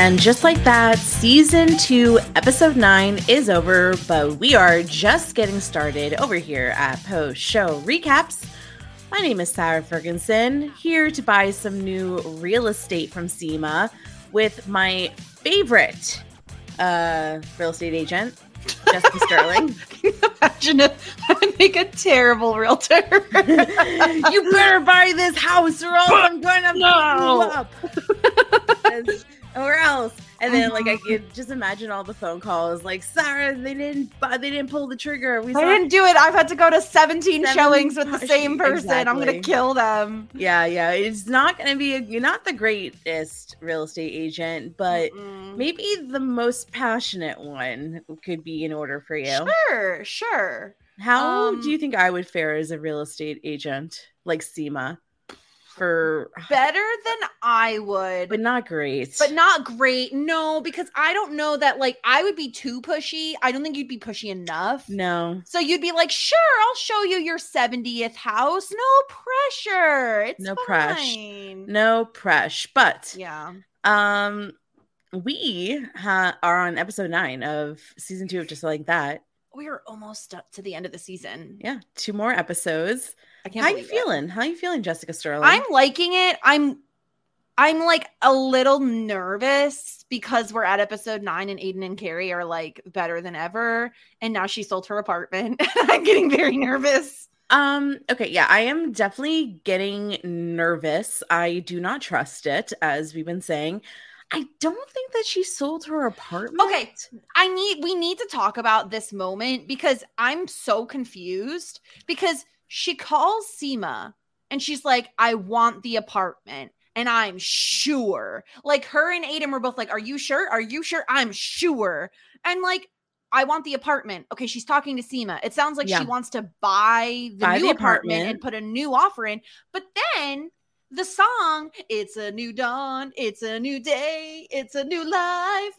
And just like that, season 2, episode 9 is over, but we are just getting started over here at Post Show Recaps. My name is Sarah Ferguson, here to buy some new real estate from SEMA with my favorite real estate agent, Jessica Sterling. Can you imagine if I make a terrible realtor? You better buy this house or else I'm going to blow up. Or else. And then I could just imagine all the phone calls like, Sarah, they didn't pull the trigger. I didn't do it. I've had to go to 17 showings with the same person. Exactly. I'm going to kill them. Yeah. It's not going to be you're not the greatest real estate agent, but maybe the most passionate one could be in order for you. Sure. How do you think I would fare as a real estate agent like SEMA? Better than I would, but not great. No, because I don't know that I would be too pushy. I don't think you'd be pushy enough. No. So you'd be like, sure, I'll show you your 70th house. No pressure. It's no fine. No pressure. But yeah. We are on episode 9 of season 2 of Just Like That. We are almost up to the end of the season. Yeah, 2 more episodes. How you feeling? How you feeling, Jessica Sterling? I'm liking it. I'm a little nervous because we're at episode 9 and Aiden and Carrie are better than ever. And now she sold her apartment. I'm getting very nervous. Okay, yeah, I am definitely getting nervous. I do not trust it, as we've been saying. I don't think that she sold her apartment. Okay, we need to talk about this moment because I'm so confused because she calls SEMA and she's like, I want the apartment. And I'm sure. Her and Aiden were both like, are you sure? Are you sure? I'm sure. And I want the apartment. Okay, she's talking to SEMA. It sounds like she wants to buy the new apartment and put a new offer in. But then the song, it's a new dawn, it's a new day, it's a new life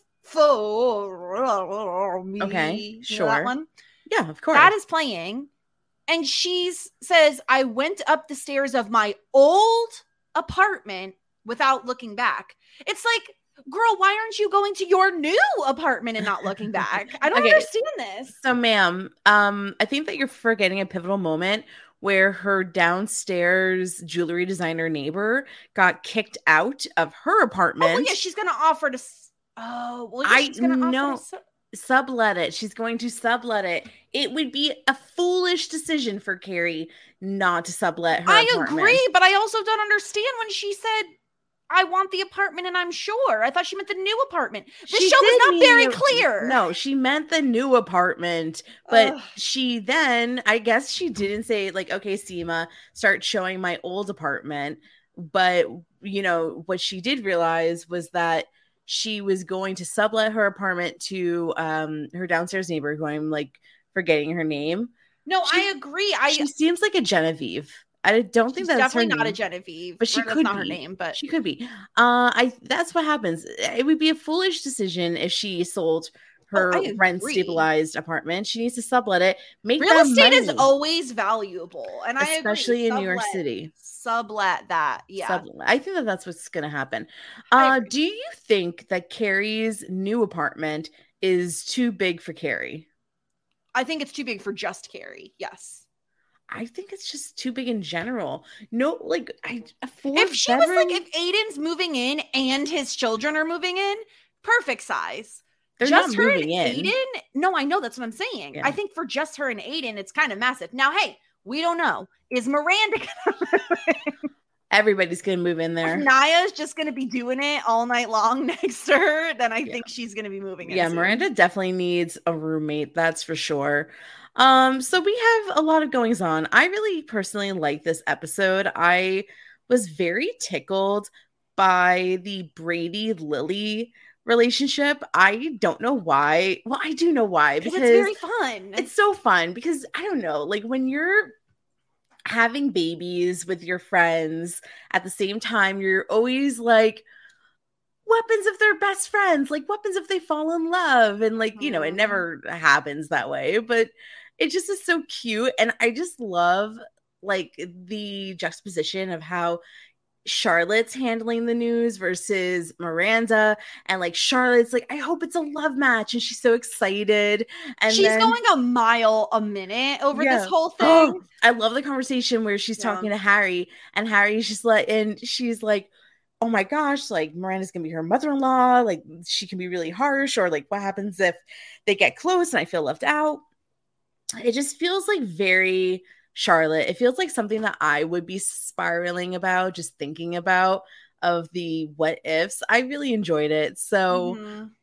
for me. Okay, sure. You know that one? Yeah, of course. That is playing. And she says, I went up the stairs of my old apartment without looking back. It's like, girl, why aren't you going to your new apartment and not looking back? I don't understand this. So, ma'am, I think that you're forgetting a pivotal moment where her downstairs jewelry designer neighbor got kicked out of her apartment. Oh, well, yeah, she's going to offer to... Oh, well, yeah, she's going to offer to... Sublet it. She's going to sublet it. It would be a foolish decision for Carrie not to sublet her apartment. I agree, but I also don't understand when she said, I want the apartment and I'm sure. I thought she meant the new apartment. The show was not very clear. No, she meant the new apartment, but she then, I guess she didn't say okay, SEMA, start showing my old apartment. But, what she did realize was that she was going to sublet her apartment to her downstairs neighbor, who I'm forgetting her name. No, I agree. She seems like a Genevieve. I don't think that's definitely her not name. A Genevieve, but she could not be her name. But she could be. That's what happens. It would be a foolish decision if she sold her rent stabilized apartment. She needs to sublet it. Make real estate is always valuable, and especially in New York City. Sublet that, yeah. I think that that's what's going to happen. Do you think that Carrie's new apartment is too big for Carrie? I think it's too big for just Carrie. Yes. I think it's just too big in general. No, if she was if Aiden's moving in and his children are moving in, perfect size. They're just not her moving and in. Aiden? No, I know, that's what I'm saying. Yeah. I think for just her and Aiden, it's kind of massive. Now, hey, we don't know. Is Miranda gonna move in? Everybody's gonna move in there. If Naya's just gonna be doing it all night long next to her, then I think she's gonna be moving in. Yeah, soon. Miranda definitely needs a roommate, that's for sure. So we have a lot of goings on. I really personally like this episode. I was very tickled by the Brady Lily relationship. I don't know why. Well, I do know why, because it's very fun. It's so fun because I don't know, when you're having babies with your friends at the same time, you're always weapons if they're best friends, weapons if they fall in love, and it never happens that way, but it just is so cute. And I just love the juxtaposition of how Charlotte's handling the news versus Miranda, and like Charlotte's like, I hope it's a love match, and she's so excited, and she's then going a mile a minute over this whole thing. Oh, I love the conversation where she's talking to Harry, and Harry's just like, and she's like, oh my gosh, like Miranda's gonna be her mother-in-law, like she can be really harsh, or like what happens if they get close and I feel left out. It just feels like very Charlotte. It feels like something that I would be spiraling about, just thinking about, of the what ifs. I really enjoyed it. So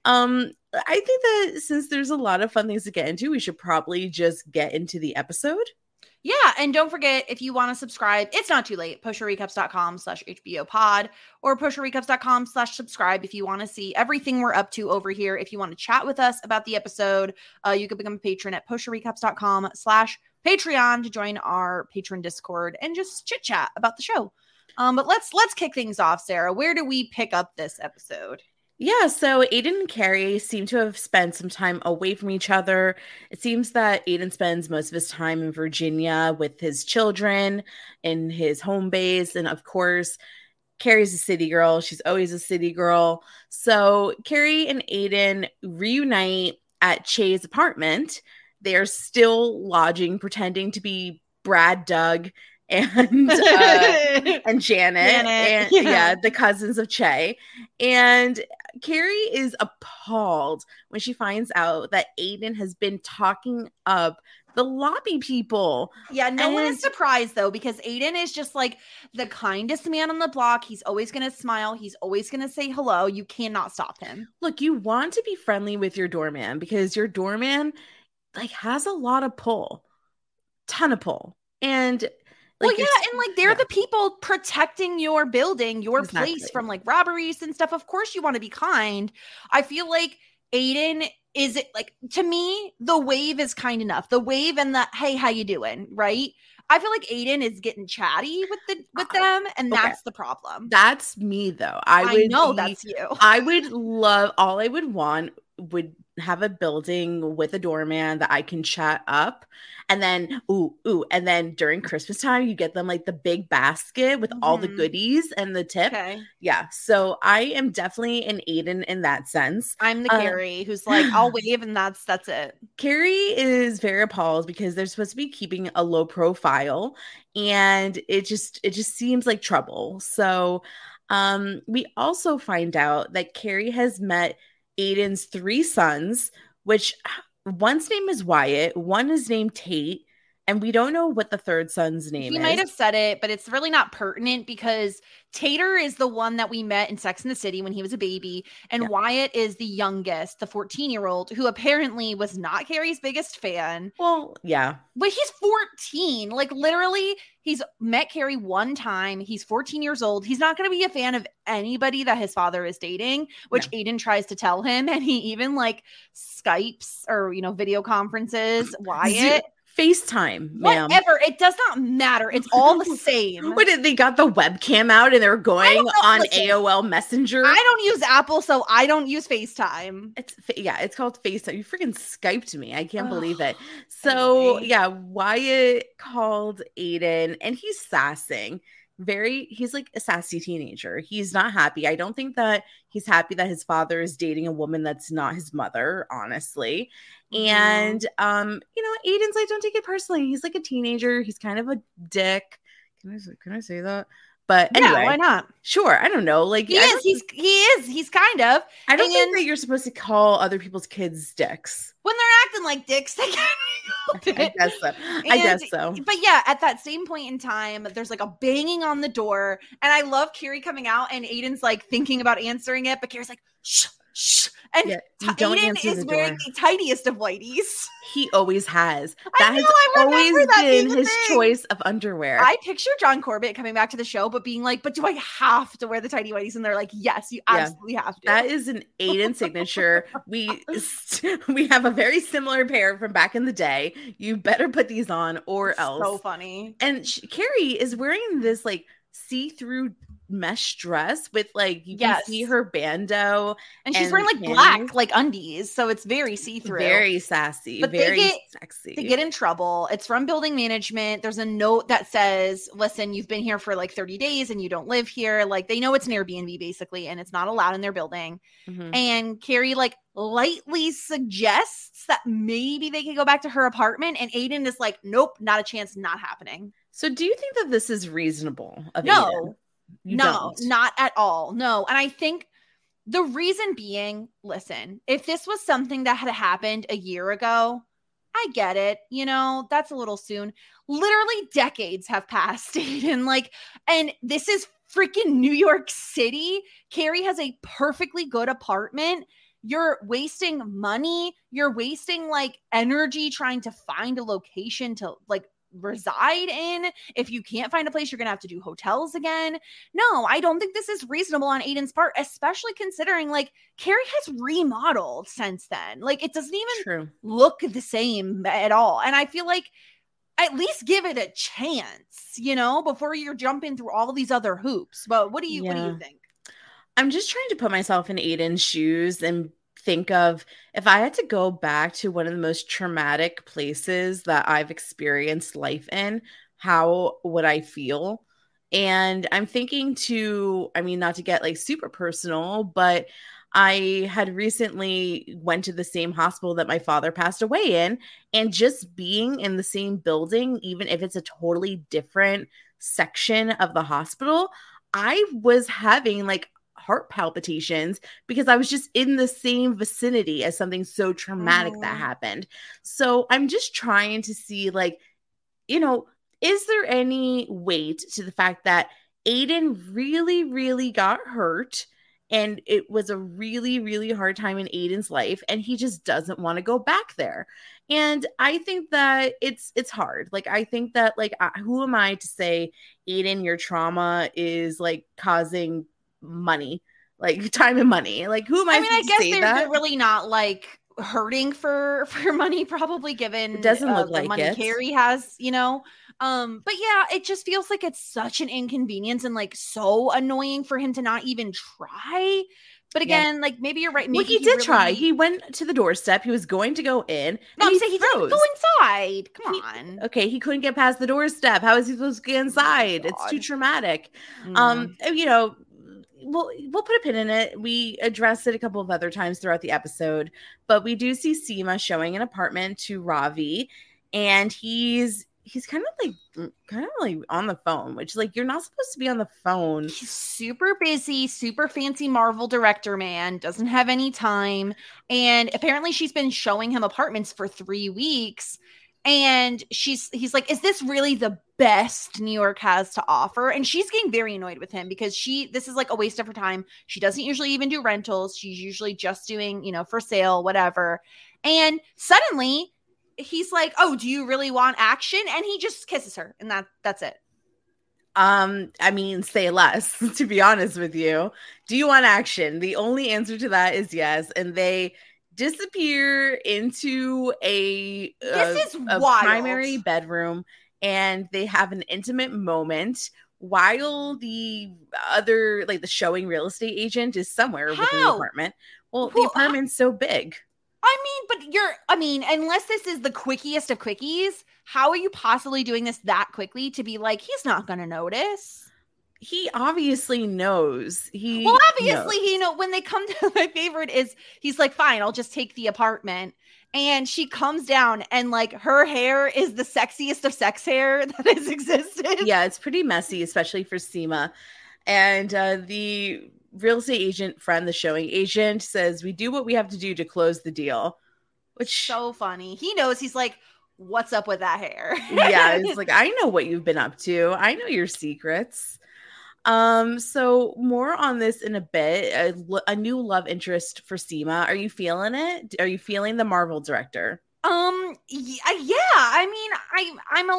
I think that since there's a lot of fun things to get into, we should probably just get into the episode. Yeah, and don't forget, if you want to subscribe, it's not too late. Postshowrecaps.com/HBO pod or postshowrecaps.com/subscribe if you want to see everything we're up to over here. If you want to chat with us about the episode, you can become a patron at postshowrecaps.com/Patreon to join our patron Discord and just chit chat about the show. But let's kick things off, Sarah. Where do we pick up this episode? Yeah, so Aiden and Carrie seem to have spent some time away from each other. It seems that Aiden spends most of his time in Virginia with his children in his home base. And of course, Carrie's a city girl. She's always a city girl. So Carrie and Aiden reunite at Che's apartment. They are still lodging, pretending to be Brad, Doug, and Janet, and the cousins of Che. And Carrie is appalled when she finds out that Aiden has been talking up the lobby people. Yeah, no one is surprised though, because Aiden is just like the kindest man on the block. He's always going to smile. He's always going to say hello. You cannot stop him. Look, you want to be friendly with your doorman because your doorman like has a lot of pull, ton of pull. And like, well, yeah, and like they're the people protecting your building, your place from like robberies and stuff. Of course you want to be kind. I feel like Aiden is it like, to me, the wave is kind enough. The wave and the hey, how you doing? Right? I feel like Aiden is getting chatty with them, and that's the problem. That's me though. I know that's you. I would love, all I would want would have a building with a doorman that I can chat up, and then and then during Christmas time you get them like the big basket with all the goodies and the tip. Yeah, so I am definitely an Aiden in that sense. I'm the Carrie who's like, I'll wave and that's it. Carrie is very appalled because they're supposed to be keeping a low profile, and it just seems like trouble. So we also find out that Carrie has met Aiden's 3 sons, which one's name is Wyatt, one is named Tate, and we don't know what the third son's name is. He might have said it, but it's really not pertinent because Tater is the one that we met in Sex and the City when he was a baby, and Wyatt is the youngest, the 14-year-old, who apparently was not Carrie's biggest fan. Well, yeah. But he's 14. Like, literally, he's met Carrie one time. He's 14 years old. He's not going to be a fan of anybody that his father is dating, which Aiden tries to tell him, and he even, like, Skypes or, video conferences Wyatt. FaceTime, ma'am. Whatever. It does not matter. It's all the same. What did they got the webcam out and they're going on AOL Messenger? I don't use Apple, so I don't use FaceTime. It's called FaceTime. You freaking Skyped me. I can't believe it. So Wyatt called Aiden and he's sassing. He's like a sassy teenager. He's not happy. I don't think that he's happy that his father is dating a woman that's not his mother, honestly. And Aiden's like, don't take it personally. He's like a teenager. He's kind of a dick. Can I say that? But anyway, why not? Sure. I don't know. Like he is. He's kind of. I don't think that you're supposed to call other people's kids dicks. When they're acting like dicks, they I guess so. But yeah, at that same point in time, there's like a banging on the door, and I love Carrie coming out, and Aiden's like thinking about answering it, but Carrie's like, shh. And Aiden is wearing the tiniest of whiteies. He always has. That has always been his choice of underwear. I picture John Corbett coming back to the show, but being like, but do I have to wear the tiny whiteies? And they're like, yes, you absolutely have to. That is an Aiden signature. We have a very similar pair from back in the day. You better put these on or else. So funny. And Carrie is wearing this like see-through mesh dress with like you can Yes. see her bandeau, And she's and wearing like black panties. like undies, so it's very see-through. Very sassy, But very sexy. they get in trouble. It's from building management. There's a note that says, listen, you've been here for like 30 days and you don't live here. Like they know it's an Airbnb basically, and it's not allowed in their building. Mhm. And Carrie like lightly suggests that maybe they could go back to her apartment. And Aiden is like, nope, not a chance, not happening. So do you think that this is reasonable of Aiden? No, You no, don't. not at all. No. And I think the reason being, listen, if this was something that had happened a year ago, I get it. You know, that's a little soon. Literally decades have passed, Aiden. Like, and this is freaking New York City. Carrie has a perfectly good apartment. You're wasting money. You're wasting like energy trying to find a location to like reside in. If you can't find a place, you're gonna have to do hotels again. No, I don't think this is reasonable on Aiden's part, especially considering like Carrie has remodeled since then. Like it doesn't even look the same at all. And I feel like at least give it a chance, you know, before you're jumping through all these other hoops. But what do you think? I'm just trying to put myself in Aiden's shoes and think of if I had to go back to one of the most traumatic places that I've experienced life in, how would I feel? And I'm thinking not to get like super personal, but I had recently went to the same hospital that my father passed away in, and just being in the same building, even if it's a totally different section of the hospital, I was having like heart palpitations because I was just in the same vicinity as something so traumatic that happened. So I'm just trying to see like, you know, is there any weight to the fact that Aiden really, really got hurt and it was a really, really hard time in Aiden's life and he just doesn't want to go back there. And I think that it's hard. Like, I think that like, who am I to say, Aiden, your trauma is like causing money, like time and money? Like, who am I? I mean, I guess they're really not like hurting for money, probably, given it doesn't look like the money Carrie has, you know. But yeah, it just feels like it's such an inconvenience and like so annoying for him to not even try. But again, like maybe you're right. Maybe he did try. He went to the doorstep. He was going to go in. No, I'm saying he didn't go inside. Come on. Okay, he couldn't get past the doorstep. How is he supposed to get inside? It's too traumatic. You know, we'll put a pin in it. We addressed it a couple of other times throughout the episode, but we do see Seema showing an apartment to Ravi, and he's kind of like on the phone, which like you're not supposed to be on the phone. He's super busy, super fancy Marvel director man, doesn't have any time. And apparently she's been showing him apartments for 3 weeks. And he's like, is this really the best New York has to offer? And she's getting very annoyed with him because this is like a waste of her time. She doesn't usually even do rentals. She's usually just doing, you know, for sale, whatever. And suddenly he's like, oh, do you really want action? And he just kisses her, and that's it. I mean, say less, to be honest with you. Do you want action? The only answer to that is yes. And they disappear into a primary bedroom, and they have an intimate moment while the other, like the showing real estate agent, is somewhere within the apartment. Well, the apartment's so big. I mean, unless this is the quickiest of quickies, how are you possibly doing this that quickly to be like, he's not going to notice? He obviously knows. He knows. When they come to, my favorite is he's like, fine, I'll just take the apartment. And she comes down and like her hair is the sexiest of sex hair that has existed. Yeah, it's pretty messy, especially for Seema. And the real estate agent friend, the showing agent, says, we do what we have to do to close the deal. Which so funny. He knows. He's like, what's up with that hair? Yeah, it's like, I know what you've been up to. I know your secrets. So more on this in a bit. A new love interest for Seema. Are you feeling it? Are you feeling the Marvel director? Yeah. I mean, I'm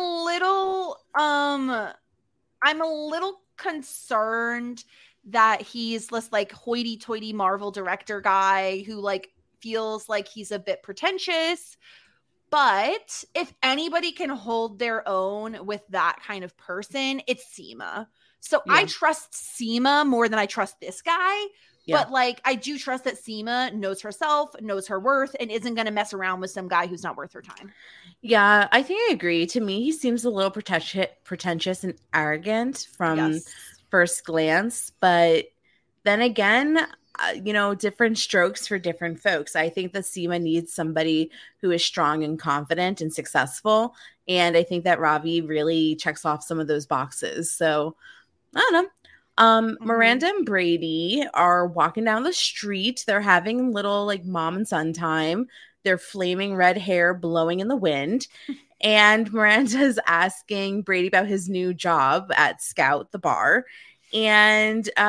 a little concerned that he's this like hoity-toity Marvel director guy who like feels like he's a bit pretentious. But if anybody can hold their own with that kind of person, it's Seema. So I trust Seema more than I trust this guy. Yeah. But like, I do trust that Seema knows herself, knows her worth, and isn't going to mess around with some guy who's not worth her time. Yeah, I think I agree. To me, he seems a little pretentious and arrogant from first glance. But then again, different strokes for different folks. I think that Seema needs somebody who is strong and confident and successful. And I think that Ravi really checks off some of those boxes. So I don't know. Miranda and Brady are walking down the street. They're having little like mom and son time. Their flaming red hair blowing in the wind. And Miranda's asking Brady about his new job at Scout, the bar. And, Brady's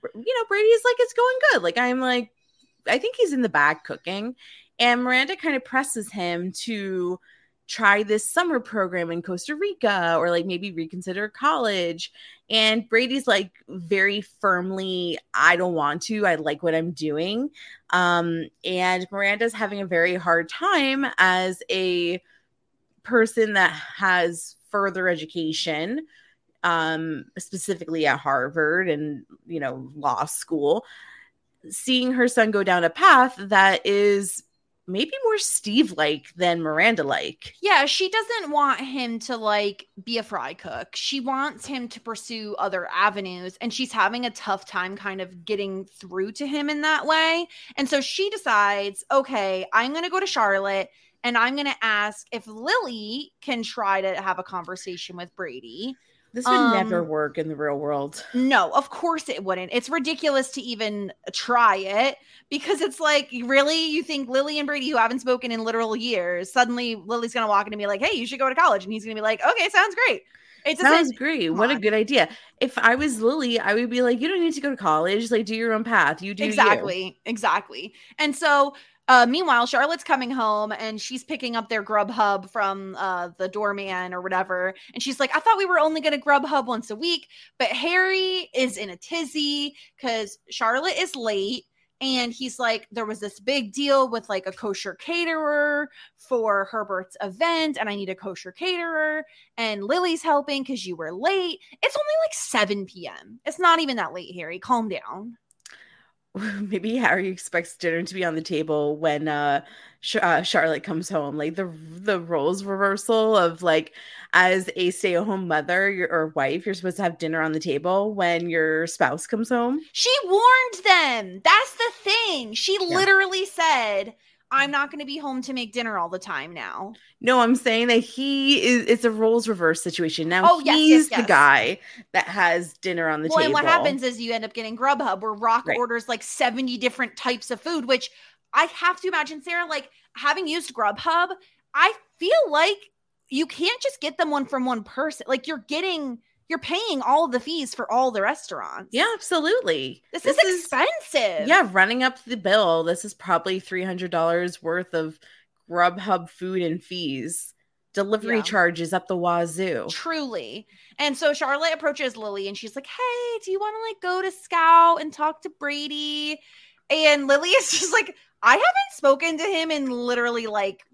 like, it's going good. Like, I think he's in the back cooking. And Miranda kind of presses him to try this summer program in Costa Rica or like maybe reconsider college. And Brady's like very firmly, I don't want to. I like what I'm doing. And Miranda's having a very hard time as a person that has further education, specifically at Harvard and, law school, seeing her son go down a path that is maybe more Steve-like than Miranda-like. Yeah, she doesn't want him to like be a fry cook. She wants him to pursue other avenues, and she's having a tough time kind of getting through to him in that way. And so she decides, okay, I'm going to go to Charlotte and I'm going to ask if Lily can try to have a conversation with Brady. This would never work in the real world. No, of course it wouldn't. It's ridiculous to even try it because it's like, really? You think Lily and Brady, who haven't spoken in literal years, suddenly Lily's going to walk in and be like, hey, you should go to college. And he's going to be like, okay, sounds great. It sounds great. What a good idea. If I was Lily, I would be like, you don't need to go to college. Like, do your own path. You do Exactly. And so meanwhile, Charlotte's coming home and she's picking up their Grubhub from the doorman or whatever. And she's like, I thought we were only going to Grubhub once a week. But Harry is in a tizzy because Charlotte is late. And he's like, there was this big deal with like a kosher caterer for Herbert's event. And I need a kosher caterer. And Lily's helping because you were late. It's only like 7 p.m. It's not even that late, Harry. Calm down. Maybe Harry expects dinner to be on the table when Charlotte comes home. Like the roles reversal of like, as a stay-at-home mother or wife, you're supposed to have dinner on the table when your spouse comes home. She warned them. That's the thing. She literally said, I'm not going to be home to make dinner all the time now. No, I'm saying that it's a roles reverse situation. Now he's the guy that has dinner on the table. And what happens is you end up getting Grubhub where Rock orders like 70 different types of food, which I have to imagine, Sarah, like having used Grubhub, I feel like you can't just get them one from one person. Like you're paying all the fees for all the restaurants. Yeah, absolutely. This is expensive. Yeah, running up the bill. This is probably $300 worth of Grubhub food and fees. Delivery charges up the wazoo. Truly. And so Charlotte approaches Lily and she's like, hey, do you want to like go to Scout and talk to Brady? And Lily is just like, I haven't spoken to him in literally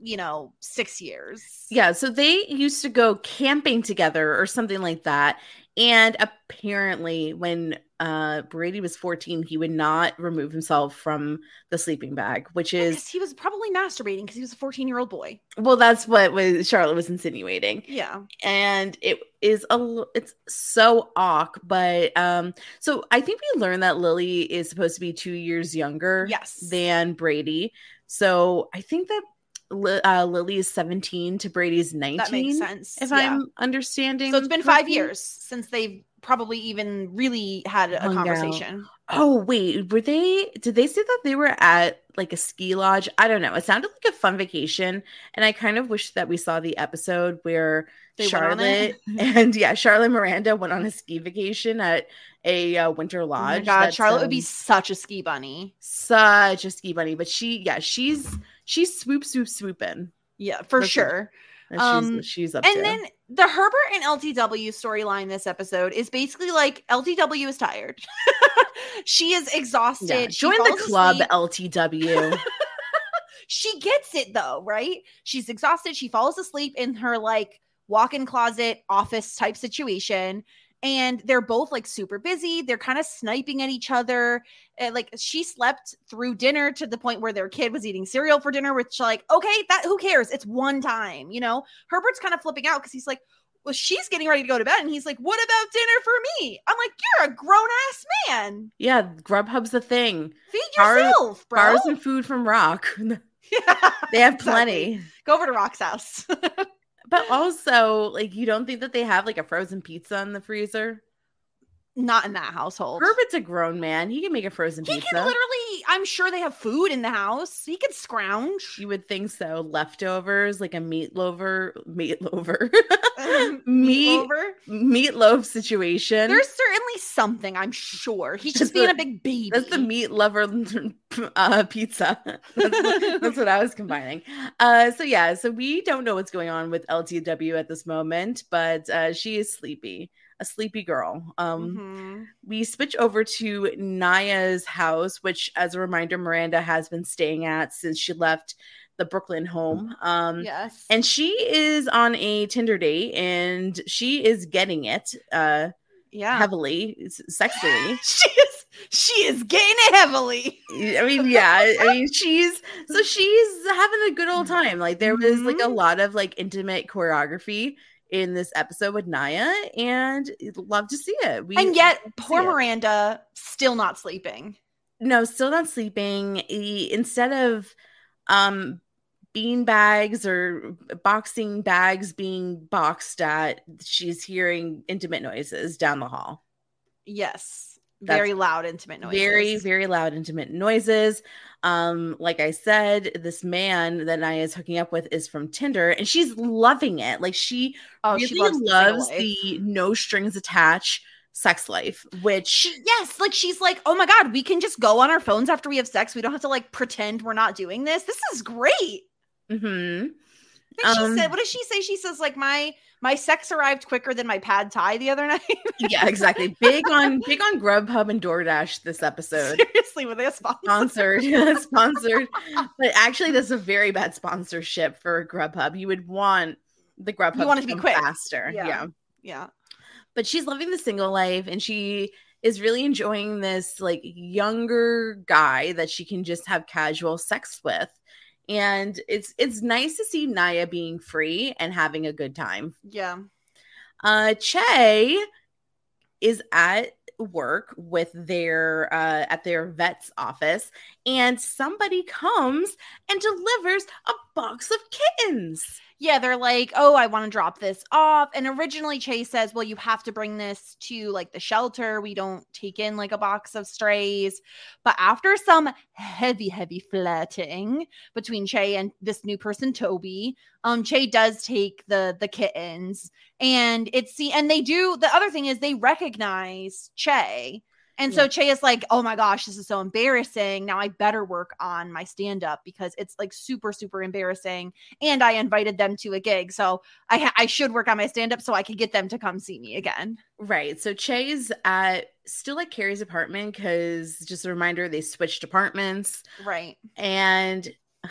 6 years. Yeah, so they used to go camping together or something like that. And apparently when Brady was 14, he would not remove himself from the sleeping bag, which is... he was probably masturbating because he was a 14-year-old boy. Well, that's what Charlotte was insinuating. Yeah. And it's so awk, but so I think we learned that Lily is supposed to be 2 years younger than Brady. So I think that Lily is 17 to Brady's 19. That makes sense. If I'm understanding. So it's been 5 years since they've probably even really had a conversation. Oh, wait. Did they say that they were at like a ski lodge? I don't know. It sounded like a fun vacation. And I kind of wish that we saw the episode where Charlotte and Charlotte and Miranda went on a ski vacation at a winter lodge. Oh my God, Charlotte would be such a ski bunny. Such a ski bunny. But she's swooping. Yeah, for sure. She's up and to. then the Herbert and LTW storyline this episode is basically like LTW is tired. She is exhausted. Yeah, join the club, LTW. She gets it though, right? She's exhausted. She falls asleep in her like walk-in closet office type situation. and they're both like super busy. They're kind of sniping at each other. Like she slept through dinner to the point where their kid was eating cereal for dinner, which like, okay, that who cares? It's one time, you know? Herbert's kind of flipping out because he's like, well, she's getting ready to go to bed. And he's like, what about dinner for me? I'm like, you're a grown ass man. Yeah, Grubhub's the thing. Feed yourself, bro. Bars and food from Rock. Yeah, they have plenty. Exactly. Go over to Rock's house. But also, like, you don't think that they have like a frozen pizza in the freezer? Not in that household. Herbert's a grown man. He can make a frozen pizza. He can literally, I'm sure they have food in the house. He can scrounge. You would think so. Leftovers, like a meatloaf situation. There's certainly something, I'm sure. He's just being a big baby. That's the meat lover pizza. That's what I was combining. So we don't know what's going on with LTW at this moment, but she is sleepy. A sleepy girl. We switch over to Naya's house, which, as a reminder, Miranda has been staying at since she left the Brooklyn home. Yes. And she is on a Tinder date, and she is getting it heavily, sexually. She is getting it heavily. I mean, yeah. I mean, she's having a good old time. Like, there was like a lot of like intimate choreography in this episode with Naya, and love to see it. And yet, poor Miranda still not sleeping. No, still not sleeping. Instead of bean bags or boxing bags being boxed at, she's hearing intimate noises down the hall. Yes. Very loud, intimate noises. Very, very loud, intimate noises. Like I said, this man that Naya is hooking up with is from Tinder, and she's loving it. Like she really loves the no strings attached sex life, which she's like, oh my God, we can just go on our phones after we have sex. We don't have to like pretend we're not doing this. This is great. Mm-hmm. I think she said, what does she say? She says like my sex arrived quicker than my pad thai the other night. Yeah, exactly. Big on Grubhub and DoorDash this episode. Seriously, were they sponsored? Sponsored. But actually, that's a very bad sponsorship for Grubhub. You would want the Grubhub to be quick, faster. Yeah. But she's loving the single life, and she is really enjoying this like younger guy that she can just have casual sex with. And it's nice to see Naya being free and having a good time. Yeah. Che is at work with their at their vet's office, and somebody comes and delivers a box of kittens. Yeah, they're like, oh, I want to drop this off. And originally Chase says, well, you have to bring this to like the shelter. We don't take in like a box of strays. But after some heavy flirting between Che and this new person, Toby, Che does take the kittens. And they do, the other thing is they recognize Che. And so Che is like, oh my gosh, this is so embarrassing. Now I better work on my stand-up because it's like super, super embarrassing. And I invited them to a gig. So I should work on my stand-up so I could get them to come see me again. Right. So Che's still at Carrie's apartment because, just a reminder, they switched apartments. Right. And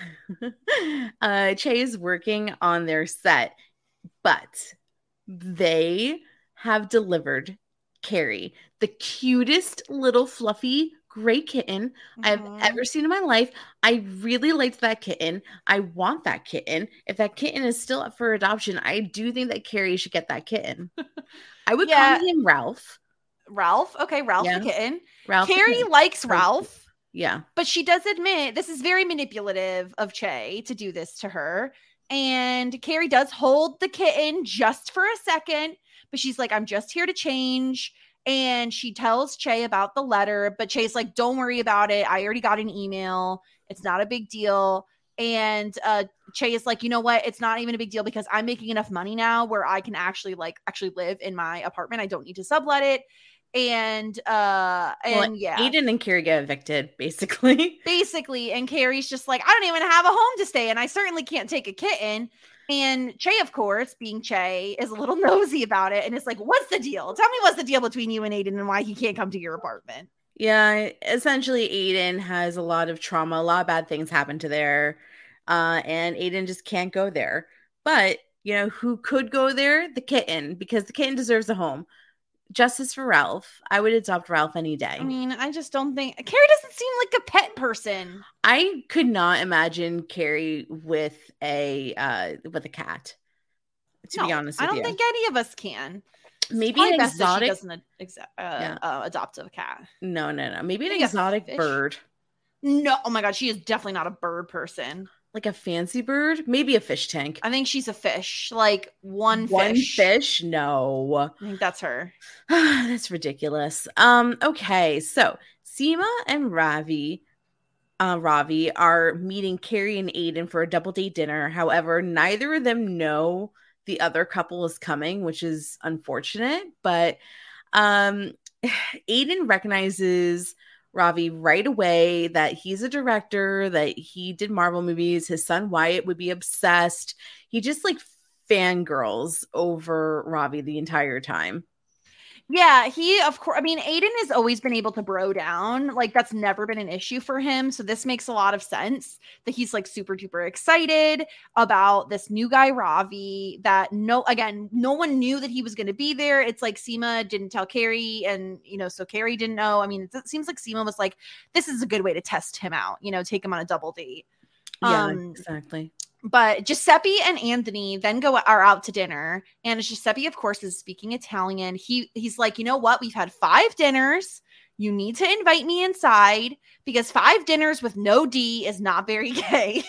Che is working on their set. But they have delivered Carrie, the cutest little fluffy gray kitten I've ever seen in my life. I really liked that kitten. I want that kitten. If that kitten is still up for adoption, I do think that Carrie should get that kitten. I would call him Ralph. Ralph? Okay, Ralph the kitten. Ralph Carrie likes Ralph. Yeah. But she does admit this is very manipulative of Che to do this to her. And Carrie does hold the kitten just for a second, but she's like, I'm just here to change. And she tells Che about the letter, but Che's like, don't worry about it. I already got an email. It's not a big deal. And Che is like, you know what? It's not even a big deal because I'm making enough money now where I can actually live in my apartment. I don't need to sublet it. And Aiden and Carrie get evicted, basically. And Carrie's just like, I don't even have a home to stay, and I certainly can't take a kitten. And Che, of course, being Che, is a little nosy about it, and it's like, what's the deal? Tell me what's the deal between you and Aiden and why he can't come to your apartment. Yeah, essentially Aiden has a lot of trauma, a lot of bad things happen to there, and Aiden just can't go there. But, you know, who could go there? The kitten, because the kitten deserves a home. justice for Ralph. I would adopt Ralph any day. I mean, I just don't think Carrie doesn't seem like a pet person. I could not imagine Carrie with a cat. To be honest with you, I don't think any of us can. Maybe an exotic. She doesn't adopt a cat. No. Maybe an exotic bird. No, oh my god, she is definitely not a bird person. Like a fancy bird, maybe a fish tank. I think she's a fish. Like one fish. No, I think that's her. That's ridiculous. Okay, so Seema and Ravi are meeting Carrie and Aiden for a double date dinner. However, neither of them know the other couple is coming, which is unfortunate. But Aiden recognizes Ravi right away, that he's a director, that he did Marvel movies. His son Wyatt would be obsessed. He just like fangirls over Ravi the entire time. Yeah, he, of course, I mean, Aiden has always been able to bro down. Like, that's never been an issue for him. So this makes a lot of sense that he's like super duper excited about this new guy, Ravi, that no one knew that he was going to be there. It's like Seema didn't tell Carrie, and, so Carrie didn't know. I mean, it seems like Seema was like, this is a good way to test him out, take him on a double date. Yeah, exactly. But Giuseppe and Anthony then are out to dinner, and Giuseppe, of course, is speaking Italian. He's like, you know what? We've had 5 dinners. You need to invite me inside, because 5 dinners with no D is not very gay.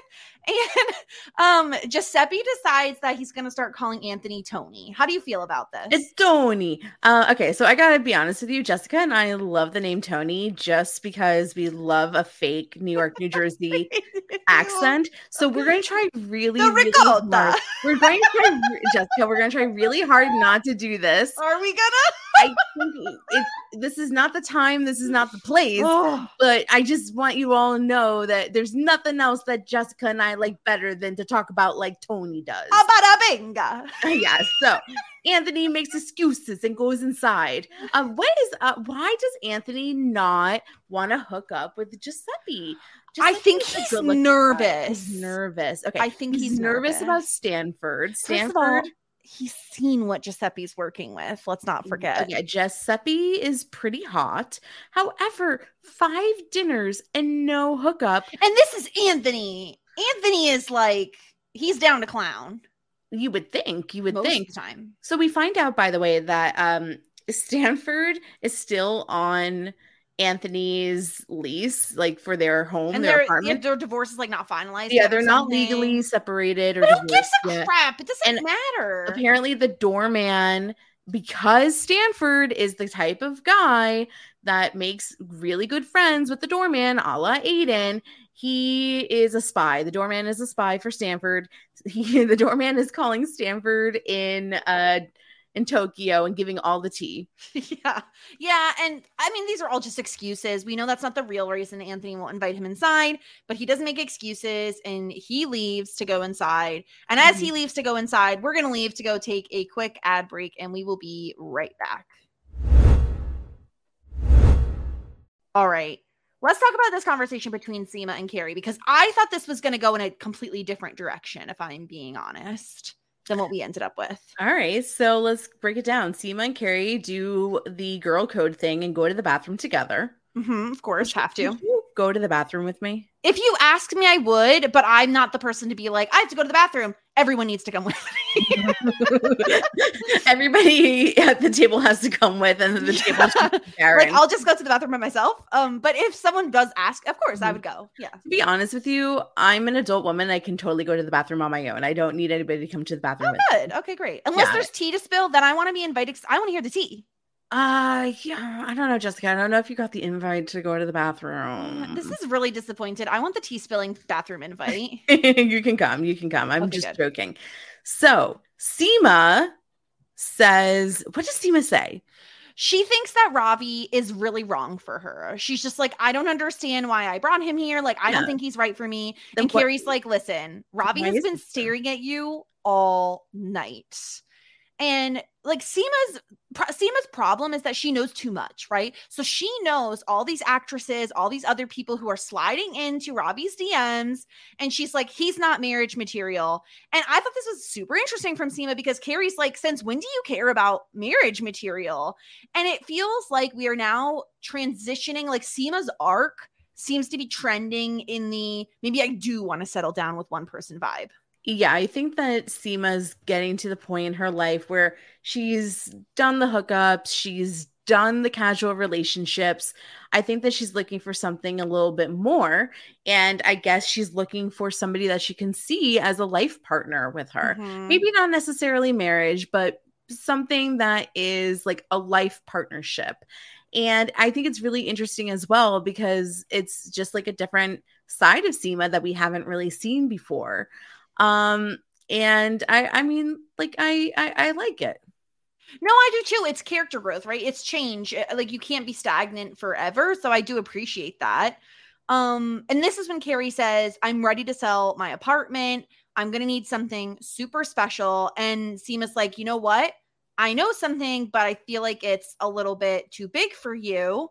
And Giuseppe decides that he's going to start calling Anthony Tony. How do you feel about this? It's Tony. Okay, so I gotta be honest with you. Jessica and I love the name Tony just because we love a fake New York, New Jersey accent. So we're going to try really hard. We're going to try, Jessica, we're going to try really hard not to do this. Are we gonna? I think this is not the time. This is not the place. But I just want you all to know that there's nothing else that Jessica and I like better than to talk about like Tony does. Bada binga. Yeah. So Anthony makes excuses and goes inside. Why does Anthony not want to hook up with Giuseppe? I think he's nervous. He's nervous. Okay. I think he's nervous about Stanford. First of all, he's seen what Giuseppe's working with. Let's not forget. Yeah, Giuseppe is pretty hot. However, 5 dinners and no hookup. And this is Anthony. Anthony is like, he's down to clown. You would think. Most of the time. So we find out, by the way, that Stanford is still on Anthony's lease, like for their home, and their apartment. Their divorce is like not finalized. Yeah, they're not legally separated. Or who gives a crap? It doesn't matter. Apparently, the doorman, because Stanford is the type of guy that makes really good friends with the doorman, a la Aiden. He is a spy. The doorman is a spy for Stanford. The doorman is calling Stanford in Tokyo and giving all the tea. Yeah. And I mean, these are all just excuses. We know that's not the real reason Anthony won't invite him inside, but he doesn't make excuses, and he leaves to go inside. And as he leaves to go inside, we're going to leave to go take a quick ad break, and we will be right back. All right. Let's talk about this conversation between Seema and Carrie, because I thought this was going to go in a completely different direction, if I'm being honest, than what we ended up with. All right, so let's break it down. Seema and Carrie do the girl code thing and go to the bathroom together. Of course, have to. Would you go to the bathroom with me? If you ask me, I would, but I'm not the person to be like, I have to go to the bathroom. Everyone needs to come with me. Everybody at the table has to come with, and then the table like, I'll just go to the bathroom by myself. But if someone does ask, of course I would go. Yeah. To be honest with you, I'm an adult woman. I can totally go to the bathroom on my own. I don't need anybody to come to the bathroom with good. Me. Okay, great. Unless there's tea to spill, then I want to be invited. I want to hear the tea. Yeah, I don't know, Jessica. I don't know if you got the invite to go to the bathroom. This is really disappointed. I want the tea spilling bathroom invite. You can come. I'm just joking. So Seema says, what does Seema say? She thinks that Ravi is really wrong for her. She's just like, I don't understand why I brought him here. Like, I don't think he's right for me. And Carrie's like, listen, Ravi has been staring at you all night. And like Seema's problem is that she knows too much, right? So she knows all these actresses, all these other people who are sliding into Robbie's DMs, and she's like, he's not marriage material. And I thought this was super interesting from Seema, because Carrie's like, since when do you care about marriage material? And it feels like we are now transitioning, like Seema's arc seems to be trending in the maybe I do want to settle down with one person vibe. Yeah, I think that Seema's getting to the point in her life where she's done the hookups, she's done the casual relationships. I think that she's looking for something a little bit more. And I guess she's looking for somebody that she can see as a life partner with her. Mhm. Maybe not necessarily marriage, but something that is like a life partnership. And I think it's really interesting as well, because it's just like a different side of Seema that we haven't really seen before. And I mean, like, I like it. No, I do too. It's character growth, right? It's change. Like, you can't be stagnant forever. So I do appreciate that. And this is when Carrie says, I'm ready to sell my apartment. I'm going to need something super special. And Seema's like, you know what? I know something, but I feel like it's a little bit too big for you.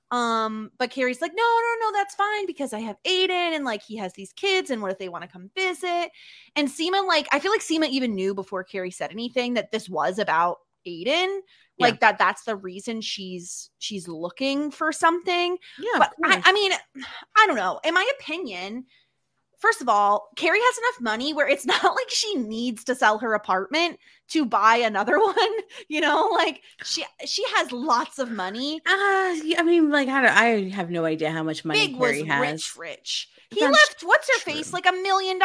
But Carrie's like, no, that's fine, because I have Aiden, and like he has these kids, and what if they want to come visit? And Seema, like, I feel like Seema even knew before Carrie said anything that this was about Aiden. Like that's the reason she's looking for something. Yeah, but I mean, I don't know. In my opinion, first of all, Carrie has enough money where it's not like she needs to sell her apartment to buy another one. You know, like she has lots of money. I mean, like, I have no idea how much money Big Carrie was has. rich. He left what's her face like $1 million.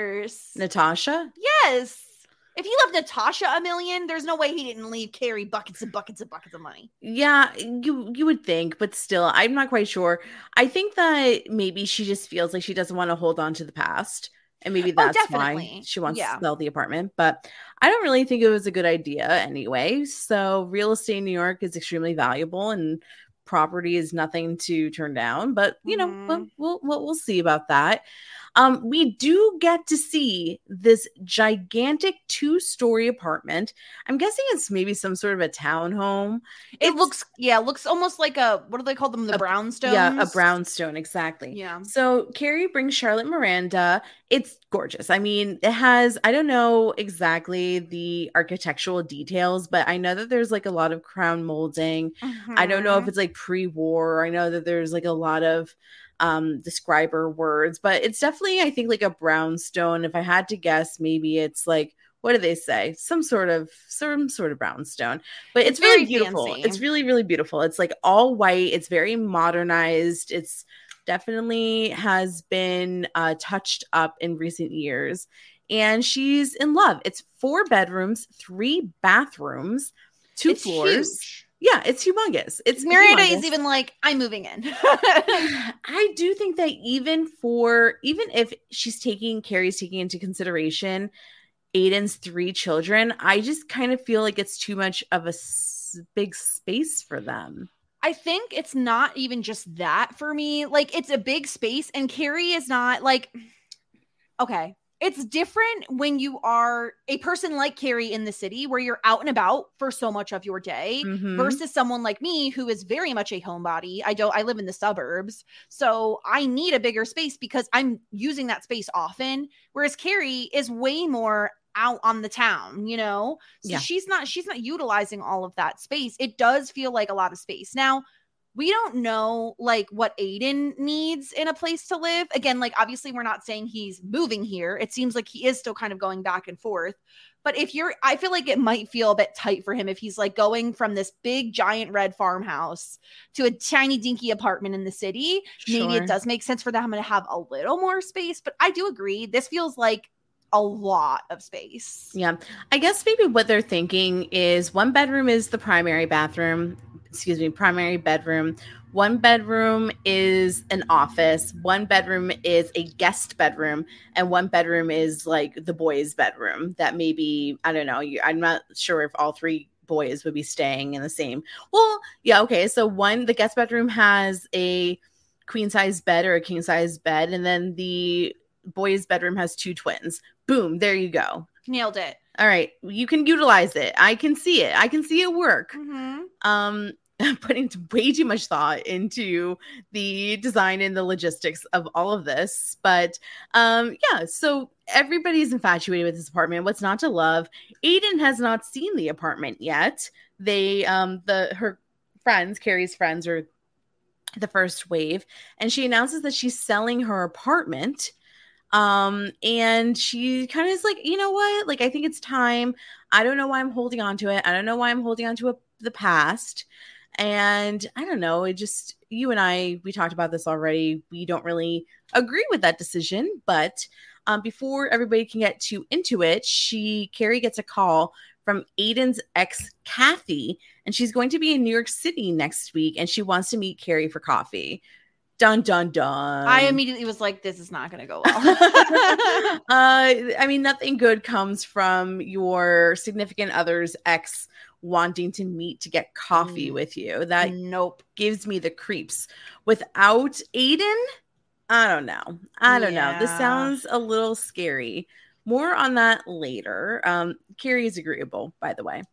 Natasha? Yes. If he left Natasha $1 million, there's no way he didn't leave Carrie buckets and buckets and buckets of money. Yeah, you would think, but still, I'm not quite sure. I think that maybe she just feels like she doesn't want to hold on to the past. And maybe that's why she wants to sell the apartment. But I don't really think it was a good idea anyway. So real estate in New York is extremely valuable, and property is nothing to turn down. But, you know, we'll see about that. We do get to see this gigantic 2-story apartment. I'm guessing it's maybe some sort of a townhome. It looks almost like a, what do they call them? The brownstones? Yeah, a brownstone, exactly. Yeah. So Carrie brings Charlotte Miranda. It's gorgeous. I mean, it has, I don't know exactly the architectural details, but I know that there's like a lot of crown molding. I don't know if it's like pre-war. I know that there's like a lot of describer words, but it's definitely, I think, like a brownstone. If I had to guess, maybe it's like, what do they say? Some sort of brownstone, but it's really beautiful. Fancy. It's really, really beautiful. It's like all white. It's very modernized. It's definitely has been touched up in recent years, and she's in love. It's 4 bedrooms, 3 bathrooms, 2 floors. Huge. Yeah, it's humongous. It's Miranda is even like, I'm moving in. I do think that even if Carrie's taking into consideration Aiden's 3 children, I just kind of feel like it's too much of a big space for them. I think it's not even just that for me. Like, it's a big space, and Carrie is not like, okay. It's different when you are a person like Carrie in the city, where you're out and about for so much of your day, versus someone like me who is very much a homebody. I live in the suburbs, so I need a bigger space because I'm using that space often. Whereas Carrie is way more out on the town, you know? So she's not utilizing all of that space. It does feel like a lot of space. Now, we don't know like what Aiden needs in a place to live. Again, like obviously we're not saying he's moving here. It seems like he is still kind of going back and forth. But I feel like it might feel a bit tight for him if he's like going from this big giant red farmhouse to a tiny dinky apartment in the city. Sure. Maybe it does make sense for them to have a little more space. But I do agree. This feels like a lot of space. Yeah. I guess maybe what they're thinking is 1 bedroom is the primary bedroom. 1 bedroom is an office. 1 bedroom is a guest bedroom, and 1 bedroom is like the boys' bedroom. That maybe, I don't know. I'm not sure if all 3 boys would be staying in the same. Well, yeah, okay. So the guest bedroom has a queen size bed or a king size bed, and then the boys' bedroom has 2 twins. Boom, there you go. Nailed it. All right, you can utilize it. I can see it. I can see it work. Mm-hmm. Putting way too much thought into the design and the logistics of all of this. But yeah, so everybody's infatuated with this apartment. What's not to love? Aiden has not seen the apartment yet. They her friends, Carrie's friends, are the first wave, and she announces that she's selling her apartment. And she kind of is like, you know what? Like, I think it's time. I don't know why I'm holding on to it. I don't know why I'm holding on to the past. And I don't know. It just, you and I, we talked about this already. We don't really agree with that decision. But before everybody can get too into it, Carrie gets a call from Aiden's ex, Kathy, and she's going to be in New York City next week, and she wants to meet Carrie for coffee. Dun, dun, dun. I immediately was like, this is not going to go well. I mean, nothing good comes from your significant other's ex wanting to meet to get coffee with you. That gives me the creeps. Without Aiden, I don't know. I don't know. This sounds a little scary. More on that later. Carrie is agreeable, by the way.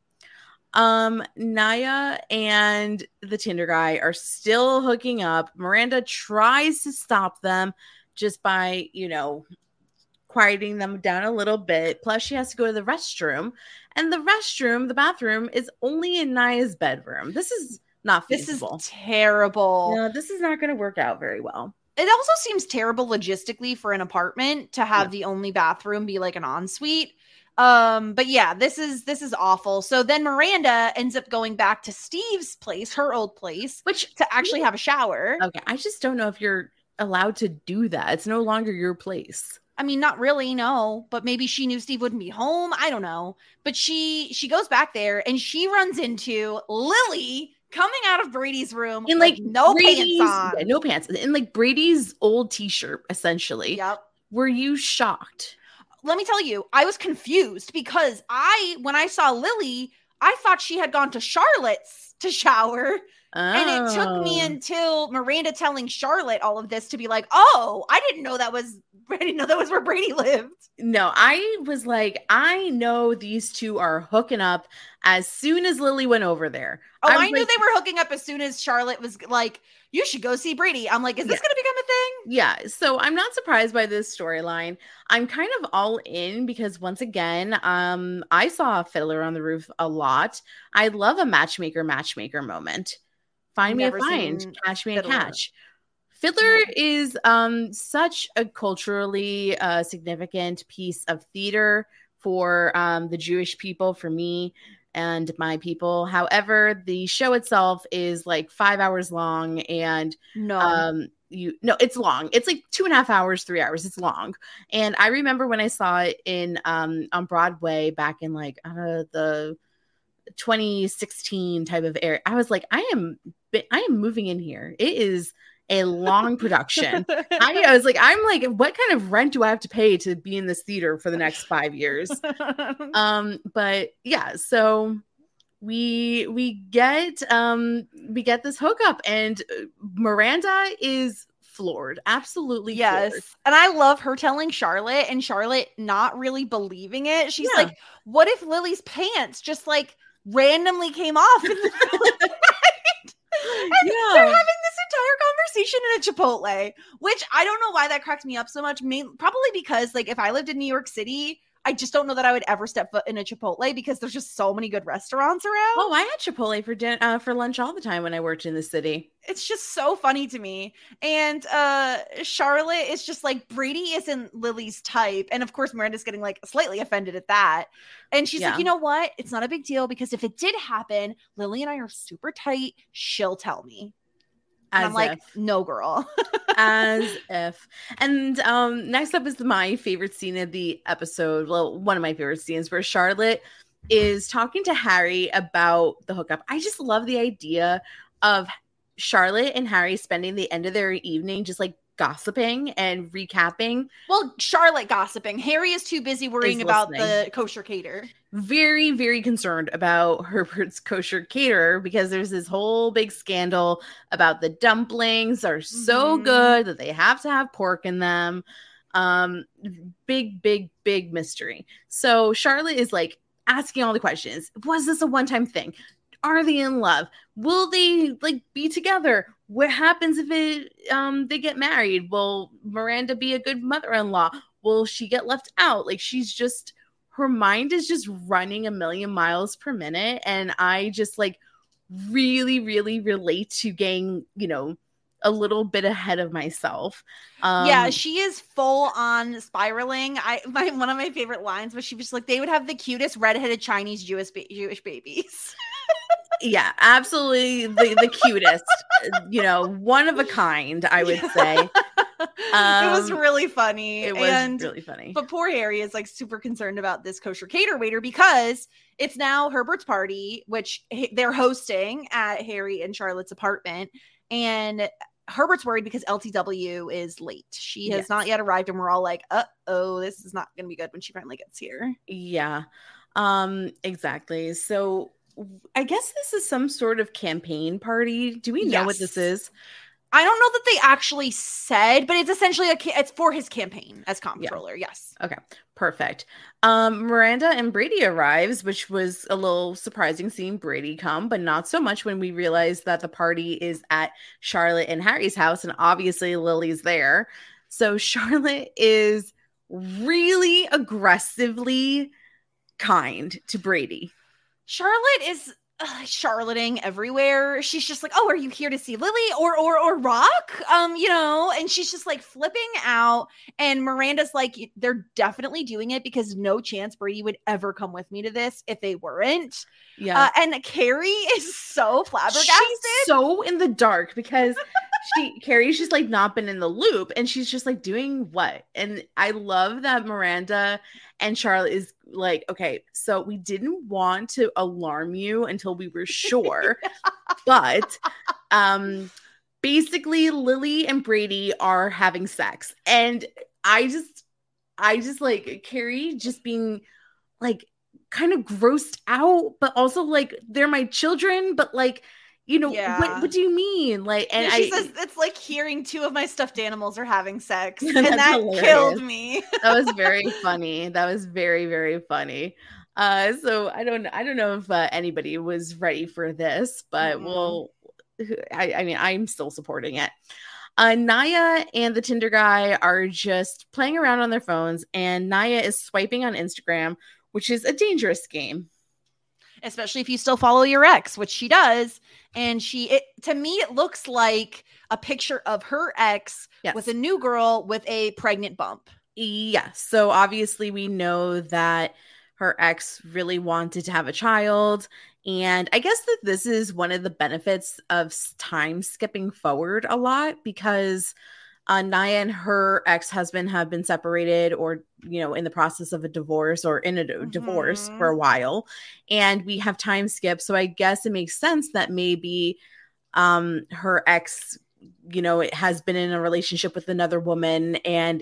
Naya and the Tinder guy are still hooking up. Miranda tries to stop them just by, quieting them down a little bit. Plus, she has to go to the restroom. And the bathroom is only in Naya's bedroom. This is not feasible. This is terrible. No, this is not going to work out very well. It also seems terrible logistically for an apartment to have the only bathroom be like an ensuite. But yeah, this is awful. So then Miranda ends up going back to Steve's place, her old place, to actually have a shower. Okay, I just don't know if you're allowed to do that. It's no longer your place. I mean, not really, no. But maybe she knew Steve wouldn't be home. I don't know. But she goes back there and she runs into Lily coming out of Brady's room in like no pants on. Yeah, no pants. In like Brady's old t-shirt, essentially. Yep. Were you shocked? Let me tell you, I was confused because when I saw Lily, I thought she had gone to Charlotte's to shower. Oh. And it took me until Miranda telling Charlotte all of this to be like, oh, I didn't know that was where Brady lived. No, I was like, I know these two are hooking up as soon as Lily went over there. Oh, I knew they were hooking up as soon as Charlotte was like, you should go see Brady. I'm like, is this going to become a thing? Yeah. So I'm not surprised by this storyline. I'm kind of all in because once again, I saw Fiddler on the Roof a lot. I love a matchmaker moment. Find me a find, catch me a catch. Fiddler is such a culturally significant piece of theater for the Jewish people, for me and my people. However, the show itself is like 5 hours long, and it's long. It's like 2.5 hours, 3 hours. It's long. And I remember when I saw it in on Broadway back in like the 2016 type of era, I was like, I am moving in here. It is a long production. I was like, what kind of rent do I have to pay to be in this theater for the next 5 years? But yeah, so we get this hookup, and Miranda is floored, absolutely floored. And I love her telling Charlotte, and Charlotte not really believing it. She's like, what if Lily's pants just like randomly came off in the and they're having this entire conversation in a Chipotle, which I don't know why that cracked me up so much. Probably because like if I lived in New York City, I just don't know that I would ever step foot in a Chipotle because there's just so many good restaurants around. Oh, I had Chipotle for dinner, for lunch all the time when I worked in the city. It's just so funny to me. And Charlotte is just like, Brady isn't Lily's type. And of course, Miranda's getting like slightly offended at that. And she's like, you know what? It's not a big deal because if it did happen, Lily and I are super tight. She'll tell me. And I'm like, no, girl. As if. And next up is my favorite scene of the episode. Well, one of my favorite scenes where Charlotte is talking to Harry about the hookup. I just love the idea of Charlotte and Harry spending the end of their evening just like gossiping and recapping. Well, Charlotte gossiping. Harry is too busy worrying about the kosher caterer. Very, very concerned about Herbert's kosher caterer because there's this whole big scandal about the dumplings are so good that they have to have pork in them. Big mystery. So Charlotte is like asking all the questions. Was this a one-time thing? Are they in love? Will they like be together? What happens if they get married? Will Miranda be a good mother-in-law? Will she get left out? Like, her mind is just running a million miles per minute. And I just like really, really relate to getting, a little bit ahead of myself. Yeah, she is full on spiraling. One of my favorite lines was she was like, they would have the cutest redheaded Chinese Jewish babies. Yeah, absolutely the cutest, one of a kind, I would say. It was really funny. It was really funny. But poor Harry is like super concerned about this kosher cater waiter because it's now Herbert's party, which they're hosting at Harry and Charlotte's apartment. And Herbert's worried because LTW is late. She has not yet arrived, and we're all like, uh-oh, this is not going to be good when she finally gets here. Yeah, exactly. So I guess this is some sort of campaign party. Do we know what this is? I don't know that they actually said, but it's essentially it's for his campaign as comptroller. Yeah. Yes. Okay. Perfect. Miranda and Brady arrives, which was a little surprising seeing Brady come, but not so much when we realize that the party is at Charlotte and Harry's house, and obviously Lily's there. So Charlotte is really aggressively kind to Brady. Charlotte is charlotting everywhere. She's just like, oh, are you here to see Lily or Rock? And she's just like flipping out. And Miranda's like, they're definitely doing it because no chance Brady would ever come with me to this if they weren't. Yeah. And Carrie is so flabbergasted. She's so in the dark because Carrie's just like not been in the loop, and she's just like doing what? And I love that Miranda and Charlotte is like, okay, so we didn't want to alarm you until we were sure, but basically Lily and Brady are having sex, and I just like Carrie just being like kind of grossed out, but also like they're my children, but like, what do you mean? Like, and she says it's like hearing two of my stuffed animals are having sex, and that hilarious. Killed me. That was very funny. That was very, very funny. So I don't know if anybody was ready for this, but I mean, I'm still supporting it. Naya and the Tinder guy are just playing around on their phones, and Naya is swiping on Instagram, which is a dangerous game. Especially if you still follow your ex, which she does. And to me, it looks like a picture of her ex with a new girl with a pregnant bump. Yes. So obviously we know that her ex really wanted to have a child. And I guess that this is one of the benefits of time skipping forward a lot, because Naya and her ex-husband have been separated or, in the process of a divorce or in a divorce for a while. And we have time skip. So I guess it makes sense that maybe her ex, it has been in a relationship with another woman and,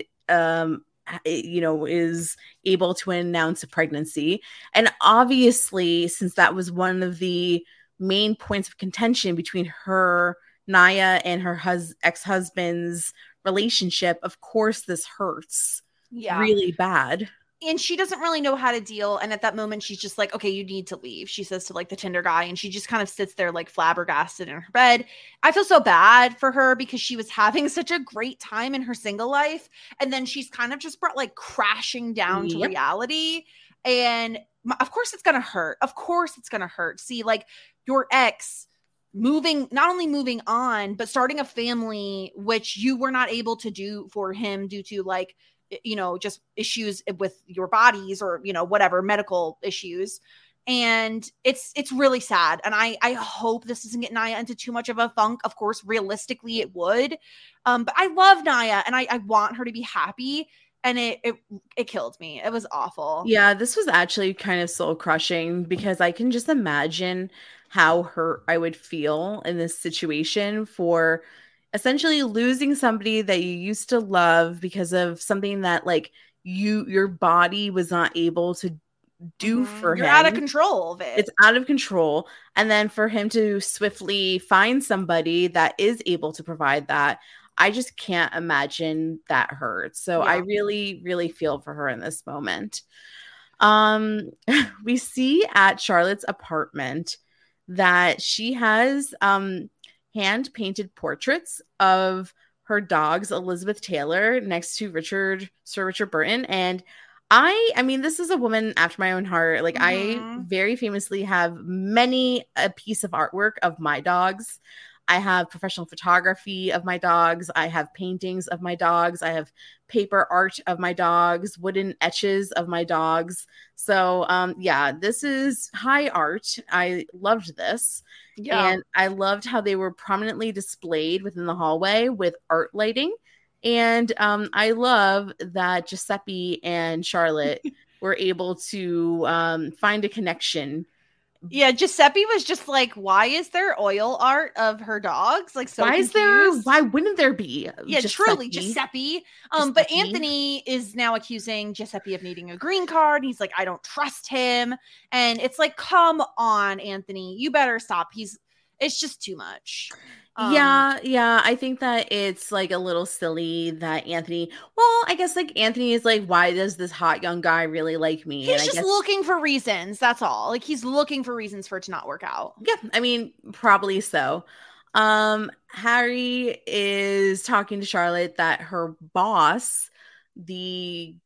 is able to announce a pregnancy. And obviously, since that was one of the main points of contention between Naya and her ex-husband's relationship, of course this hurts really bad. And she doesn't really know how to deal. And at that moment, she's just like, okay, you need to leave. She says to like the Tinder guy, and she just kind of sits there like flabbergasted in her bed. I feel so bad for her because she was having such a great time in her single life. And then she's kind of just brought like crashing down to reality. And of course it's going to hurt. Of course it's going to hurt. See, like your ex not only moving on, but starting a family, which you were not able to do for him due to like, just issues with your bodies or, whatever medical issues. And it's really sad. And I hope this doesn't get Naya into too much of a funk. Of course, realistically it would. But I love Naya and I want her to be happy. And it killed me. It was awful. Yeah, this was actually kind of soul crushing because I can just imagine how hurt I would feel in this situation for essentially losing somebody that you used to love because of something that like your body was not able to do for him. You're out of control of it. It's out of control. And then for him to swiftly find somebody that is able to provide that, I just can't imagine that hurts. So I Yeah. really, really feel for her in this moment. We see at Charlotte's apartment that she has hand painted portraits of her dogs, Elizabeth Taylor, next to Sir Richard Burton. And I mean, this is a woman after my own heart. Like, I very famously have many a piece of artwork of my dogs. I have professional photography of my dogs. I have paintings of my dogs. I have paper art of my dogs, wooden etches of my dogs. So, yeah, this is high art. I loved this. Yeah. And I loved how they were prominently displayed within the hallway with art lighting. And I love that Giuseppe and Charlotte were able to find a connection. Yeah, Giuseppe was just like, why is there oil art of her dogs? Like, so why confused. Is there? Why wouldn't there be? Yeah, truly, Giuseppe. But Anthony is now accusing Giuseppe of needing a green card. He's like, I don't trust him. And it's like, come on, Anthony, you better stop. It's just too much. Yeah. I think that it's like a little silly that Anthony, well, I guess like Anthony is like, why does this hot young guy really like me? He's just looking for reasons. That's all. Like, he's looking for reasons for it to not work out. Yeah. I mean, probably so. Harry is talking to Charlotte that her boss, the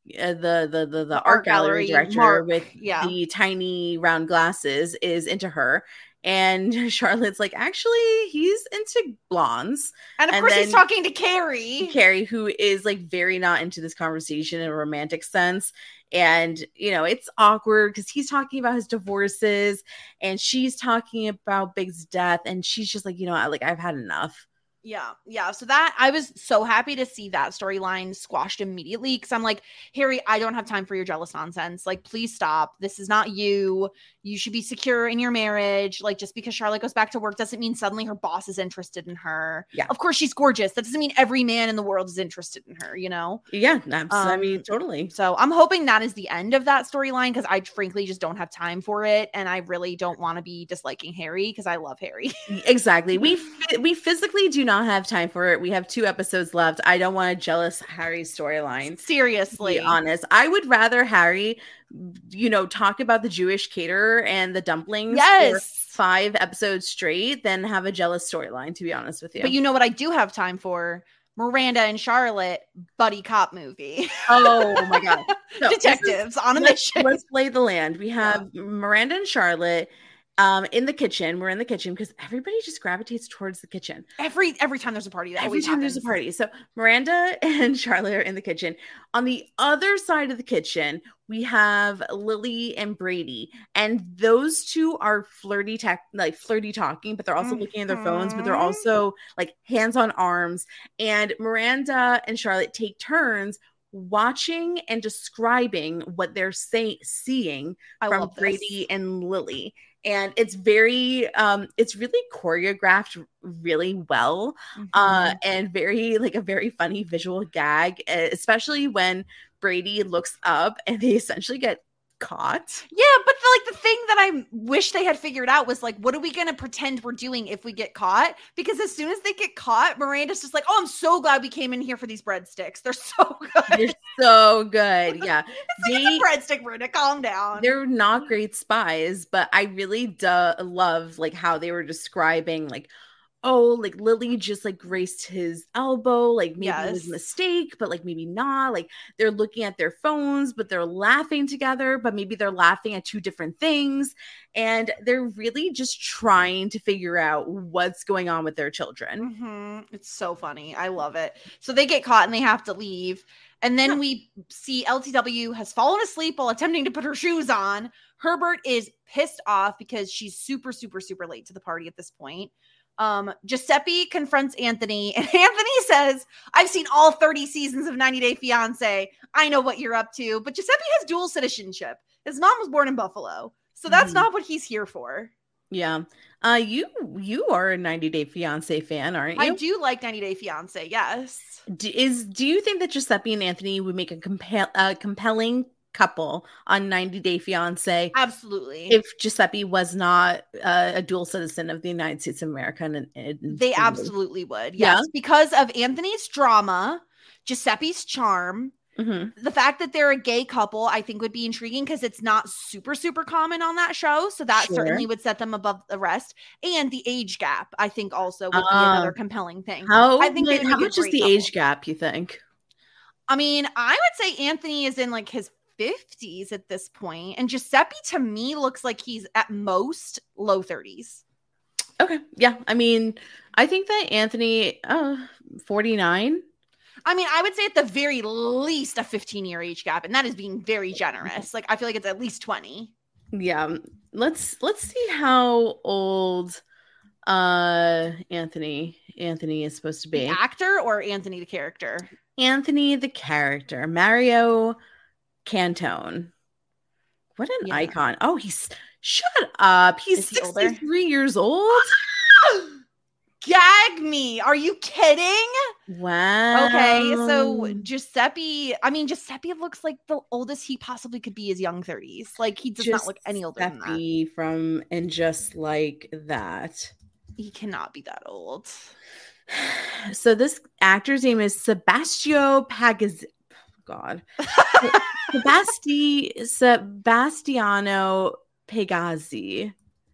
art gallery director Mark, with the tiny round glasses, is into her. And Charlotte's like, actually, he's into blondes. And of course, he's talking to Carrie, who is like very not into this conversation in a romantic sense. And, you know, it's awkward because he's talking about his divorces and she's talking about Big's death. And she's just like, you know, I've had enough. Yeah. So that I was so happy to see that storyline squashed immediately because I'm like, Harry, I don't have time for your jealous nonsense. Like, please stop. This is not you. You should be secure in your marriage. Like, just because Charlotte goes back to work doesn't mean suddenly her boss is interested in her. Yeah. Of course, she's gorgeous. That doesn't mean every man in the world is interested in her, you know? Yeah, I mean, totally. So I'm hoping that is the end of that storyline because I frankly just don't have time for it. And I really don't want to be disliking Harry because I love Harry. Exactly. We physically do not have time for it. We have 2 episodes left. I don't want a jealous Harry storyline. Seriously. To be honest. I would rather Harry, you know, talk about the Jewish caterer and the dumplings for 5 episodes straight than have a jealous storyline, to be honest with you. But you know what I do have time for? Miranda and Charlotte buddy cop movie. Oh my God. So, detectives on a mission. Let's lay the land. We have Miranda and Charlotte in the kitchen. We're in the kitchen because everybody just gravitates towards the kitchen. Every time there's a party, there's a party. So Miranda and Charlotte are in the kitchen. On the other side of the kitchen, we have Lily and Brady, and those two are flirty talking, but they're also looking at their phones, but they're also like hands on arms. And Miranda and Charlotte take turns watching and describing what they're seeing from Brady and Lily. And it's it's really choreographed really well, and very like a very funny visual gag, especially when Brady looks up and they essentially get caught. Yeah, but the thing that I wish they had figured out was like, what are we going to pretend we're doing if we get caught? Because as soon as they get caught, Miranda's just like, oh, I'm so glad we came in here for these breadsticks. They're so good. They're so good. Yeah. It's a breadstick, Brenda. Calm down. They're not great spies, but I really love like how they were describing like, oh, like Lily just like graced his elbow, like maybe it was a mistake, but like maybe not. Like they're looking at their phones, but they're laughing together, but maybe they're laughing at 2 different things. And they're really just trying to figure out what's going on with their children. It's so funny. I love it. So they get caught and they have to leave. And then we see LTW has fallen asleep while attempting to put her shoes on. Herbert is pissed off because she's super, super, super late to the party at this point. Giuseppe confronts Anthony and Anthony says, I've seen all 30 seasons of 90 Day Fiance. I know what you're up to, but Giuseppe has dual citizenship. His mom was born in Buffalo. So that's not what he's here for. Yeah. You are a 90 Day Fiance fan, aren't you? I do like 90 Day Fiance. Yes. Do you think that Giuseppe and Anthony would make a compelling couple on 90 Day Fiance. Absolutely. If Giuseppe was not a dual citizen of the United States of America. And they absolutely would. Yes. Yeah. Because of Anthony's drama, Giuseppe's charm, the fact that they're a gay couple, I think would be intriguing because it's not super, super common on that show. So that certainly would set them above the rest. And the age gap, I think, also would be another compelling thing. How much is the age gap, you think? I mean, I would say Anthony is in like his 50s at this point, and Giuseppe to me looks like he's at most low 30s. Okay. Yeah. I mean, I think that Anthony, 49. I mean, I would say at the very least a 15-year age gap, and that is being very generous. Like, I feel like it's at least 20. Yeah. Let's see how old Anthony is supposed to be. The actor or Anthony the character? Anthony the character. Mario Cantone. What an icon. Oh, shut up. He's 63 years old. Gag me. Are you kidding? Wow. Okay, so Giuseppe looks like the oldest he possibly could be, his young 30s. Like, he does not look any older than that. From And Just Like That. He cannot be that old. So this actor's name is Sebastiano Pagazzi. God. Sebastiano Pagazzi.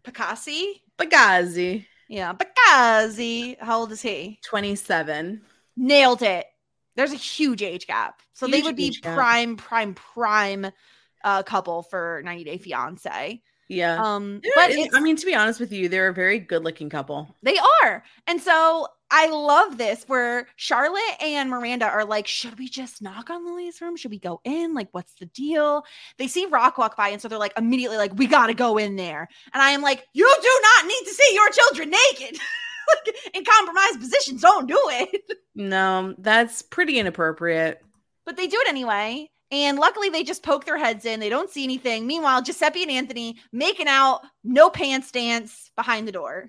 Pagazzi. Yeah, Pagazzi. How old is he? 27. Nailed it. There's a huge age gap. So they would be prime couple for 90 Day Fiance. Yeah. But I mean, to be honest with you, they're a very good-looking couple. They are. And so I love this where Charlotte and Miranda are like, should we just knock on Lily's room? Should we go in? Like, what's the deal? They see Rock walk by, and so they're like immediately like, we got to go in there. And I am like, you do not need to see your children naked. Like, in compromised positions. Don't do it. No, that's pretty inappropriate. But they do it anyway. And luckily, they just poke their heads in. They don't see anything. Meanwhile, Giuseppe and Anthony making out, no pants dance behind the door.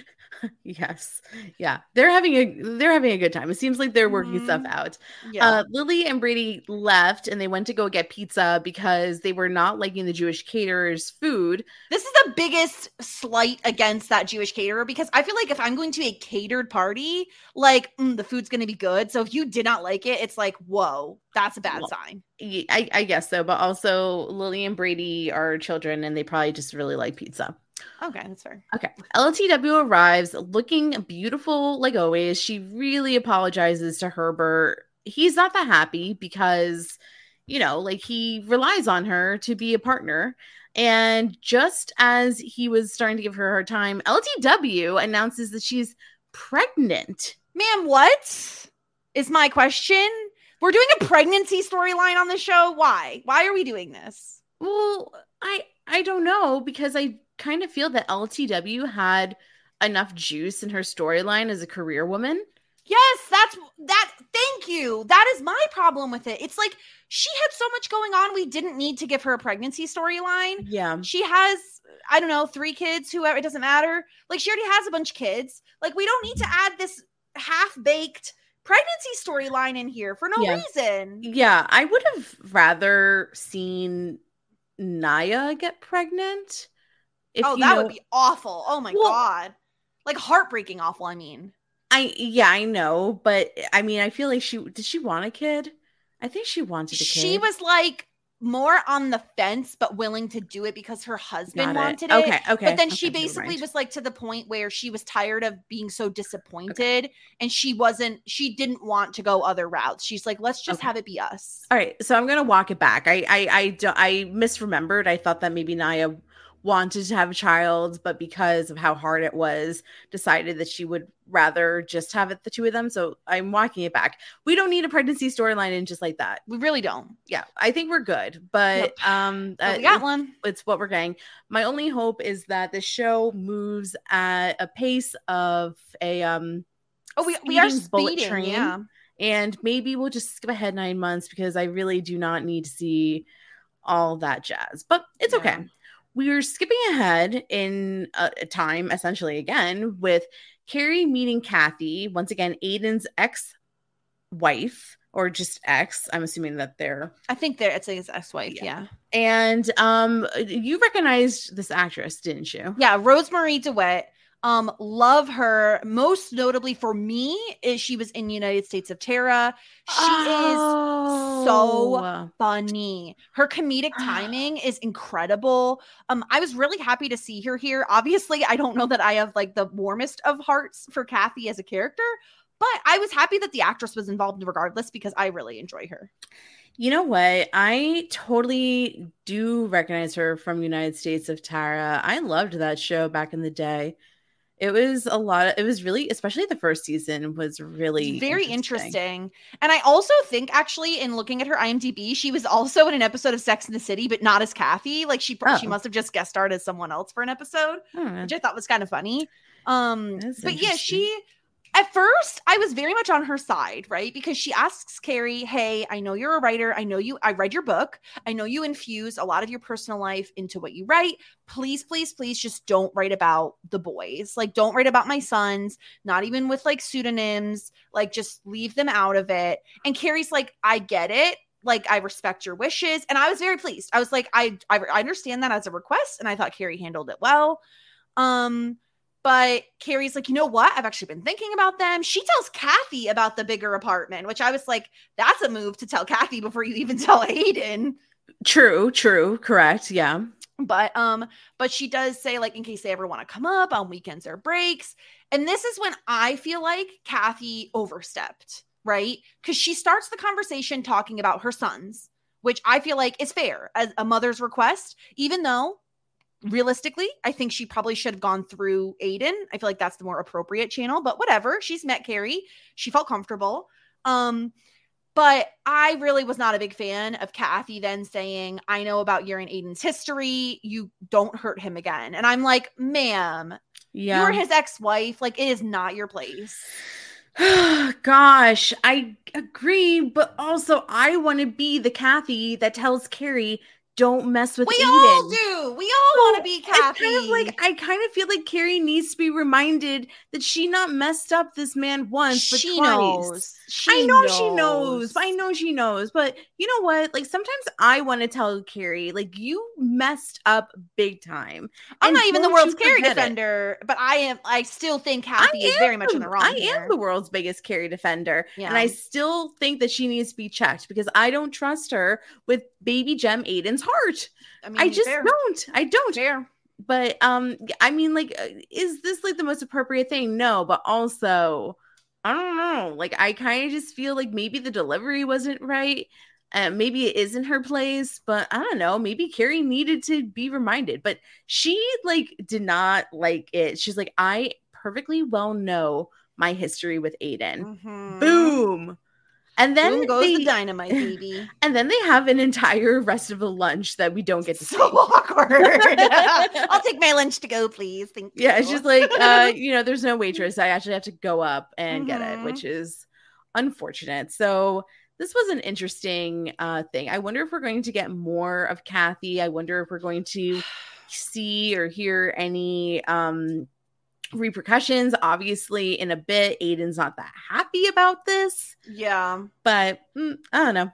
Yes. Yeah. They're having a good time. It seems like they're working stuff out. Yeah. Lily and Brady left and they went to go get pizza because they were not liking the Jewish caterer's food. This is the biggest slight against that Jewish caterer because I feel like if I'm going to a catered party, like the food's going to be good. So if you did not like it, it's like, whoa, that's a bad sign. I guess so. But also Lily and Brady are children and they probably just really like pizza. Okay, that's fair. Okay. LTW arrives looking beautiful like always. She really apologizes to Herbert. He's not that happy because, like he relies on her to be a partner. And just as he was starting to give her a hard time, LTW announces that she's pregnant. Ma'am, what is my question? We're doing a pregnancy storyline on the show. Why? Why are we doing this? Well, I don't know because I kind of feel that LTW had enough juice in her storyline as a career woman. Yes, thank you. That is my problem with it. It's like she had so much going on. We didn't need to give her a pregnancy storyline. Yeah. She has, I don't know, 3 kids, whoever, it doesn't matter. Like she already has a bunch of kids. Like we don't need to add this half-baked pregnancy storyline in here for no reason. Yeah, I would have rather seen Naya get pregnant. That would be awful. Oh my God. Like heartbreaking awful, I mean. I know, but I mean, I feel like did she want a kid? I think she wanted a kid. She was like more on the fence, but willing to do it because her husband wanted it. Okay. But then she basically was like to the point where she was tired of being so disappointed and she didn't want to go other routes. She's like, let's just have it be us. All right. So I'm going to walk it back. I misremembered. I thought that maybe Naya wanted to have a child, but because of how hard it was, decided that she would rather just have the 2 of them. So I'm walking it back. We don't need a pregnancy storyline in Just Like That. We really don't. Yeah, I think we're good. But we got one. It's what we're getting. My only hope is that the show moves at a pace of a we are speeding, train. Yeah. And maybe we'll just skip ahead 9 months because I really do not need to see all that jazz. But it's okay. We're skipping ahead in a time, essentially, again, with Carrie meeting Kathy, once again, Aiden's ex-wife, or just ex. I'm assuming that they're. I think it's his ex-wife. Yeah. And you recognized this actress, didn't you? Yeah, Rosemarie DeWitt. Love her. Most notably for me is she was in United States of Tara. She is so funny. Her comedic timing is incredible. I was really happy to see her here. Obviously, I don't know that I have like the warmest of hearts for Kathy as a character, but I was happy that the actress was involved regardless because I really enjoy her. You know what? I totally do recognize her from United States of Tara. I loved that show back in the day. It was it was really, especially the first season was really very interesting. And I also think actually in looking at her IMDb, she was also in an episode of Sex and the City, but not as Kathy. Like she must have just guest starred as someone else for an episode, which I thought was kind of funny. But yeah, at first, I was very much on her side, right? Because she asks Carrie, hey, I know you're a writer. I read your book. I know you infuse a lot of your personal life into what you write. Please, please, please just don't write about the boys. Like, don't write about my sons, not even with like pseudonyms. Like, just leave them out of it. And Carrie's like, I get it. Like, I respect your wishes. And I was very pleased. I was like, I understand that as a request. And I thought Carrie handled it well. But Carrie's like, you know what? I've actually been thinking about them. She tells Kathy about the bigger apartment, which I was like, that's a move to tell Kathy before you even tell Aiden. True. Correct. Yeah. But she does say, like, in case they ever want to come up on weekends or breaks. And this is when I feel like Kathy overstepped, right? Because she starts the conversation talking about her sons, which I feel like is fair as a mother's request, even though realistically, I think she probably should have gone through Aiden. I feel like that's the more appropriate channel, but whatever. She's met Carrie. She felt comfortable. But I really was not a big fan of Kathy then saying, I know about your and Aiden's history. You don't hurt him again. And I'm like, ma'am, you're his ex-wife. Like, it is not your place. Gosh, I agree. But also, I want to be the Kathy that tells Carrie, don't mess with Aiden. We all do. We all want to be Kathy. I kind of feel like Carrie needs to be reminded that she not messed up this man once, but twice. I know she knows. But you know what? Like, sometimes I want to tell Carrie, like, you messed up big time. I'm not even the world's Carrie defender, but I still think Kathy is very much in the wrong. I am the world's biggest Carrie defender. Yeah. And I still think that she needs to be checked because I don't trust her with baby Gem Aiden's heart. I mean, I don't. Fair. But I mean, like, is this like the most appropriate thing? No, but also, I don't know. Like, I kind of just feel like maybe the delivery wasn't right. Maybe it isn't her place, but I don't know. Maybe Carrie needed to be reminded, but she like did not like it. She's like, I perfectly well know my history with Aiden. Mm-hmm. Boom. And then boom goes the dynamite, baby. And then they have an entire rest of the lunch that we don't get to see. So awkward. I'll take my lunch to go, please. Thank you. Yeah, it's just like, there's no waitress. I actually have to go up and get it, which is unfortunate. So this was an interesting thing. I wonder if we're going to get more of Kathy. I wonder if we're going to see or hear any repercussions. Obviously, in a bit, Aiden's not that happy about this. Yeah. But I don't know.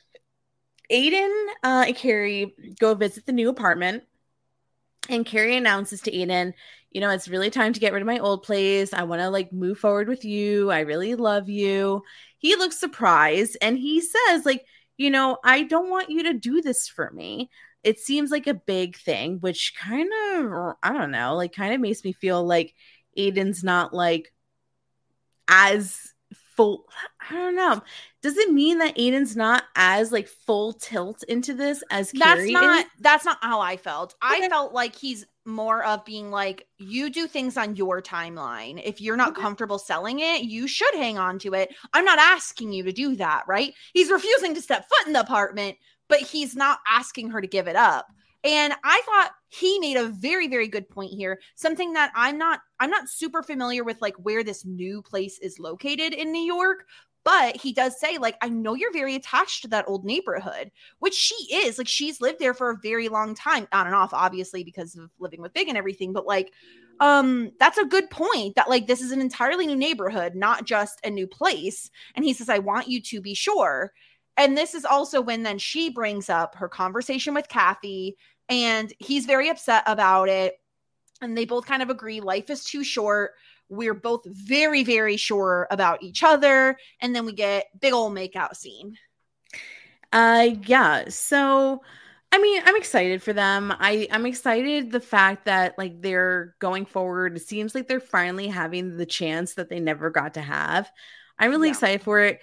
Aiden and Carrie go visit the new apartment. And Carrie announces to Aiden, it's really time to get rid of my old place. I want to like move forward with you. I really love you. He looks surprised and he says, like, I don't want you to do this for me. It seems like a big thing, which kind of, I don't know, like kind of makes me feel like Aiden's not like as full. I don't know. Does it mean that Aiden's not as like full tilt into this as Carrie is? That's not how I felt. Okay. I felt like he's more of being like, you do things on your timeline. If you're not comfortable selling it, you should hang on to it. I'm not asking you to do that, right? He's refusing to step foot in the apartment, but he's not asking her to give it up. And I thought he made a very, very good point here. Something that I'm not super familiar with, like where this new place is located in New York, But he does say, like, I know you're very attached to that old neighborhood, which she is. Like, she's lived there for a very long time, on and off, obviously, because of living with Big and everything. But, like, that's a good point that, like, this is an entirely new neighborhood, not just a new place. And he says, I want you to be sure. And this is also when then she brings up her conversation with Kathy, and he's very upset about it. And they both kind of agree life is too short. We're both very, very sure about each other. And then we get big old makeout scene. Yeah. So, I mean, I'm excited for them. I'm excited the fact that, like, they're going forward. It seems like they're finally having the chance that they never got to have. I'm really excited for it.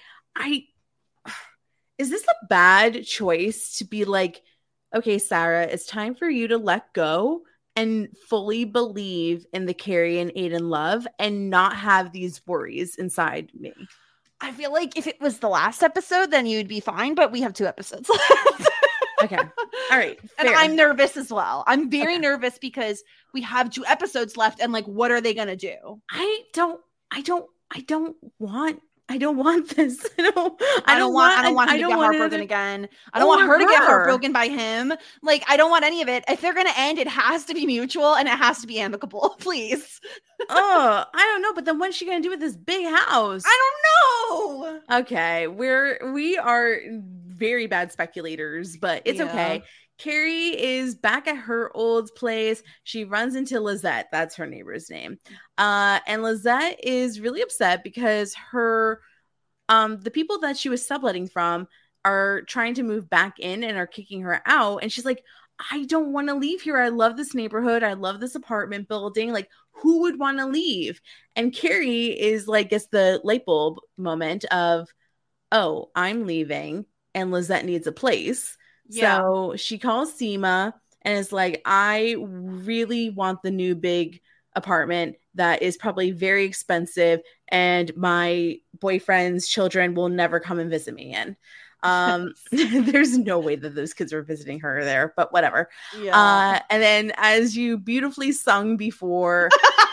Is this a bad choice to be like, okay, Sarah, it's time for you to let go and fully believe in the Carrie and Aiden love and not have these worries inside me? I feel like if it was the last episode, then you'd be fine, but we have 2 episodes left. Okay. All right. Fair. And I'm nervous as well. I'm very nervous because we have 2 episodes left, and, like, what are they going to do? I don't want this. I don't want him to get heartbroken again. I don't want her to get heartbroken by him. Like, I don't want any of it. If they're going to end, it has to be mutual and it has to be amicable, please. Oh, I don't know. But then what's she going to do with this big house? I don't know. Okay. We are very bad speculators, but it's okay. Carrie is back at her old place. She runs into Lizette. That's her neighbor's name. And Lizette is really upset because her, the people that she was subletting from are trying to move back in and are kicking her out. And she's like, I don't want to leave here. I love this neighborhood. I love this apartment building. Like, who would want to leave? And Carrie is like, gets the light bulb moment of, oh, I'm leaving and Lizette needs a place. Yeah. So she calls Seema and is like, I really want the new big apartment that is probably very expensive and my boyfriend's children will never come and visit me in. There's no way that those kids were visiting her there, but whatever. Yeah. And then, as you beautifully sung before,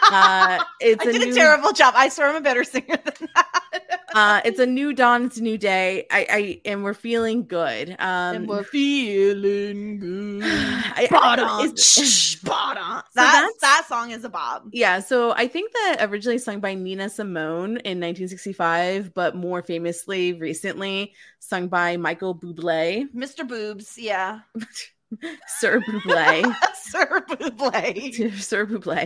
I did a terrible job. I swear I'm a better singer than that. It's a new dawn. It's a new day. And we're feeling good. And we're feeling good. Spot on. Spot on. That song is a bob. Yeah. So I think that originally sung by Nina Simone in 1965, but more famously recently sung by Michael Bublé. Mr. Boobs. Yeah. Sir Bublé. Sir Bublé. Sir Bublé.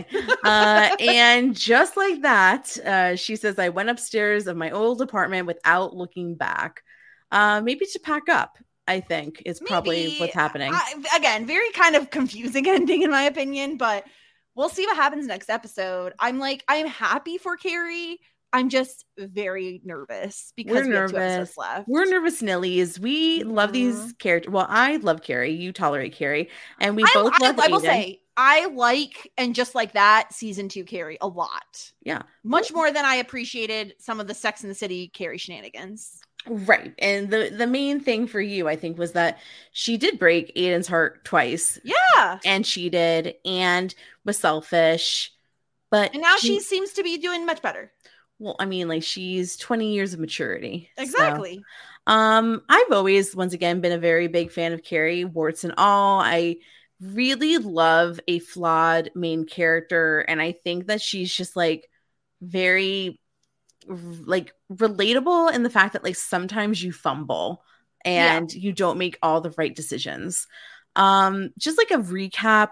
And just like that, she says, I went upstairs of my old apartment without looking back. Maybe to pack up, I think, is probably what's happening. Again, very kind of confusing ending, in my opinion, but we'll see what happens next episode. I'm happy for Carrie. I'm just very nervous because we have 2 episodes left. We're nervous Nillies. We love these characters. Well, I love Carrie. You tolerate Carrie. And we both love Aiden. I will say, I like, and just like that, season 2 Carrie a lot. Yeah. Much more than I appreciated some of the Sex and the City Carrie shenanigans. Right. And the main thing for you, I think, was that she did break Aiden's heart twice. Yeah. And cheated and was selfish. And now she seems to be doing much better. Well, I mean, like, she's 20 years of maturity. Exactly. So, I've always, once again, been a very big fan of Carrie, warts and all. I really love a flawed main character. And I think that she's just, like, very, like, relatable in the fact that, like, sometimes you fumble and you don't make all the right decisions. Just like a recap,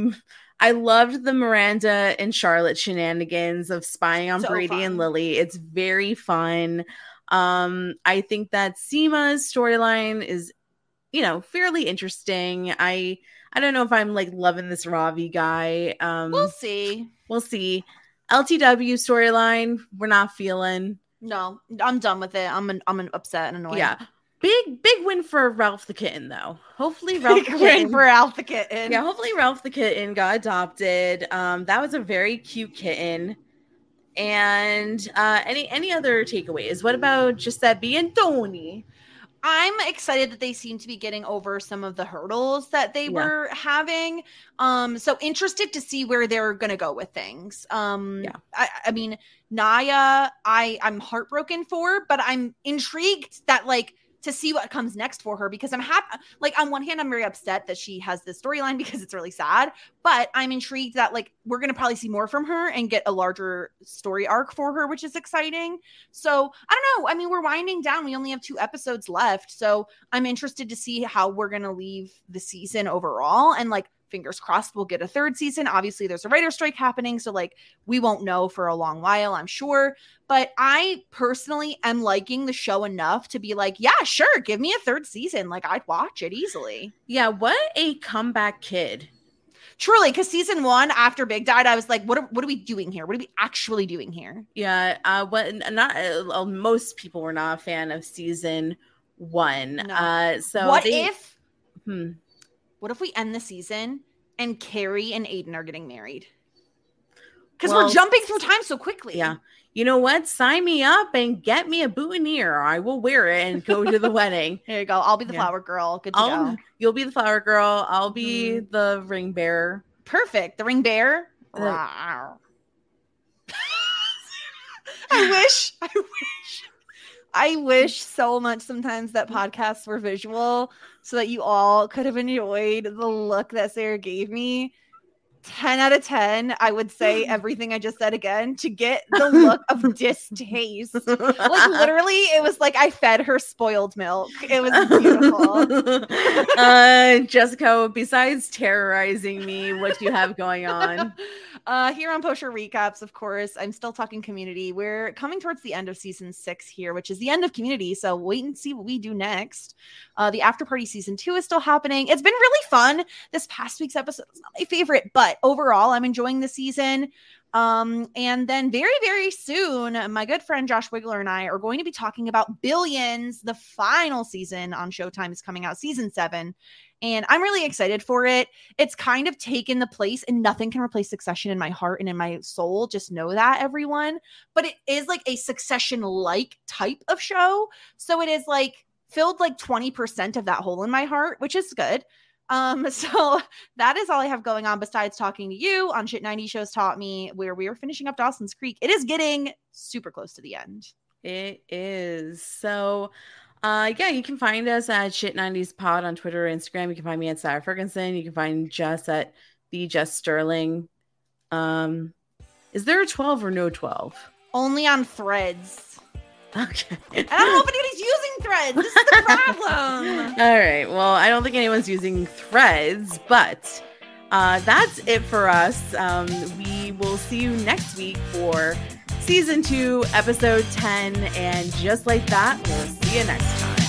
I loved the Miranda and Charlotte shenanigans of spying on Brady and Lily. It's very fun. I think that Seema's storyline is, fairly interesting. I don't know if I'm like loving this Ravi guy. We'll see. LTW storyline, we're not feeling. No, I'm done with it. I'm upset and annoyed. Yeah. Big win for Ralph the Kitten, though. Hopefully Ralph the Kitten. Yeah, hopefully Ralph the Kitten got adopted. That was a very cute kitten. And any other takeaways? What about Giuseppe and Tony? I'm excited that they seem to be getting over some of the hurdles that they were having. So interested to see where they're going to go with things. I mean, Naya, I'm heartbroken for, but I'm intrigued that like to see what comes next for her, because I'm happy. Like on one hand, I'm very upset that she has this storyline because it's really sad, but I'm intrigued that like we're going to probably see more from her and get a larger story arc for her, which is exciting. So I don't know. I mean, we're winding down. We only have 2 episodes left. So I'm interested to see how we're going to leave the season overall. And like, fingers crossed we'll get a 3rd season. Obviously there's a writer's strike happening, so like we won't know for a long while, I'm sure. But I personally am liking the show enough to be like, yeah, sure, give me a 3rd season. Like I'd watch it easily. Yeah, what a comeback kid. Truly, because season 1 after Big died, I was like, what are we doing here? What are we actually doing here? Yeah, most people were not a fan of season 1. No. So what if we end the season and Carrie and Aiden are getting married? Because we're jumping through time so quickly. Yeah. You know what? Sign me up and get me a boutonniere. I will wear it and go to the wedding. There you go. I'll be the flower girl. Good to go. You'll be the flower girl. I'll be the ring bearer. Perfect. The ring bearer. I wish so much sometimes that podcasts were visual so that you all could have enjoyed the look that Sarah gave me. 10 out of 10, I would say everything I just said again to get the look of distaste. Like literally, it was like I fed her spoiled milk. It was beautiful. Jessica, besides terrorizing me, what do you have going on? Here on Post Show Recaps, of course, I'm still talking Community. We're coming towards the end of season 6 here, which is the end of Community. So wait and see what we do next. The After Party season 2 is still happening. It's been really fun. This past week's episode was not my favorite, but overall, I'm enjoying the season. And then very, very soon, my good friend Josh Wigler and I are going to be talking about Billions. The final season on Showtime is coming out, season 7. And I'm really excited for it. It's kind of taken the place, and nothing can replace Succession in my heart and in my soul. Just know that, everyone. But it is like a Succession-like type of show. So it is like filled like 20% of that hole in my heart, which is good. So that is all I have going on besides talking to you on Shit 90 Shows Taught Me, where we are finishing up Dawson's Creek. It is getting super close to the end. It is. So yeah, you can find us at Shit 90s Pod on Twitter or Instagram. You can find me at Sarah Ferguson. You can find Jess at the Jess Sterling. Is there a 12 or no 12? Only on Threads. Okay. I don't know if anybody's using Threads. This is the problem. All right. Well, I don't think anyone's using Threads, but that's it for us. We will see you next week for season 2, episode 10. And just like that, we'll see you next time.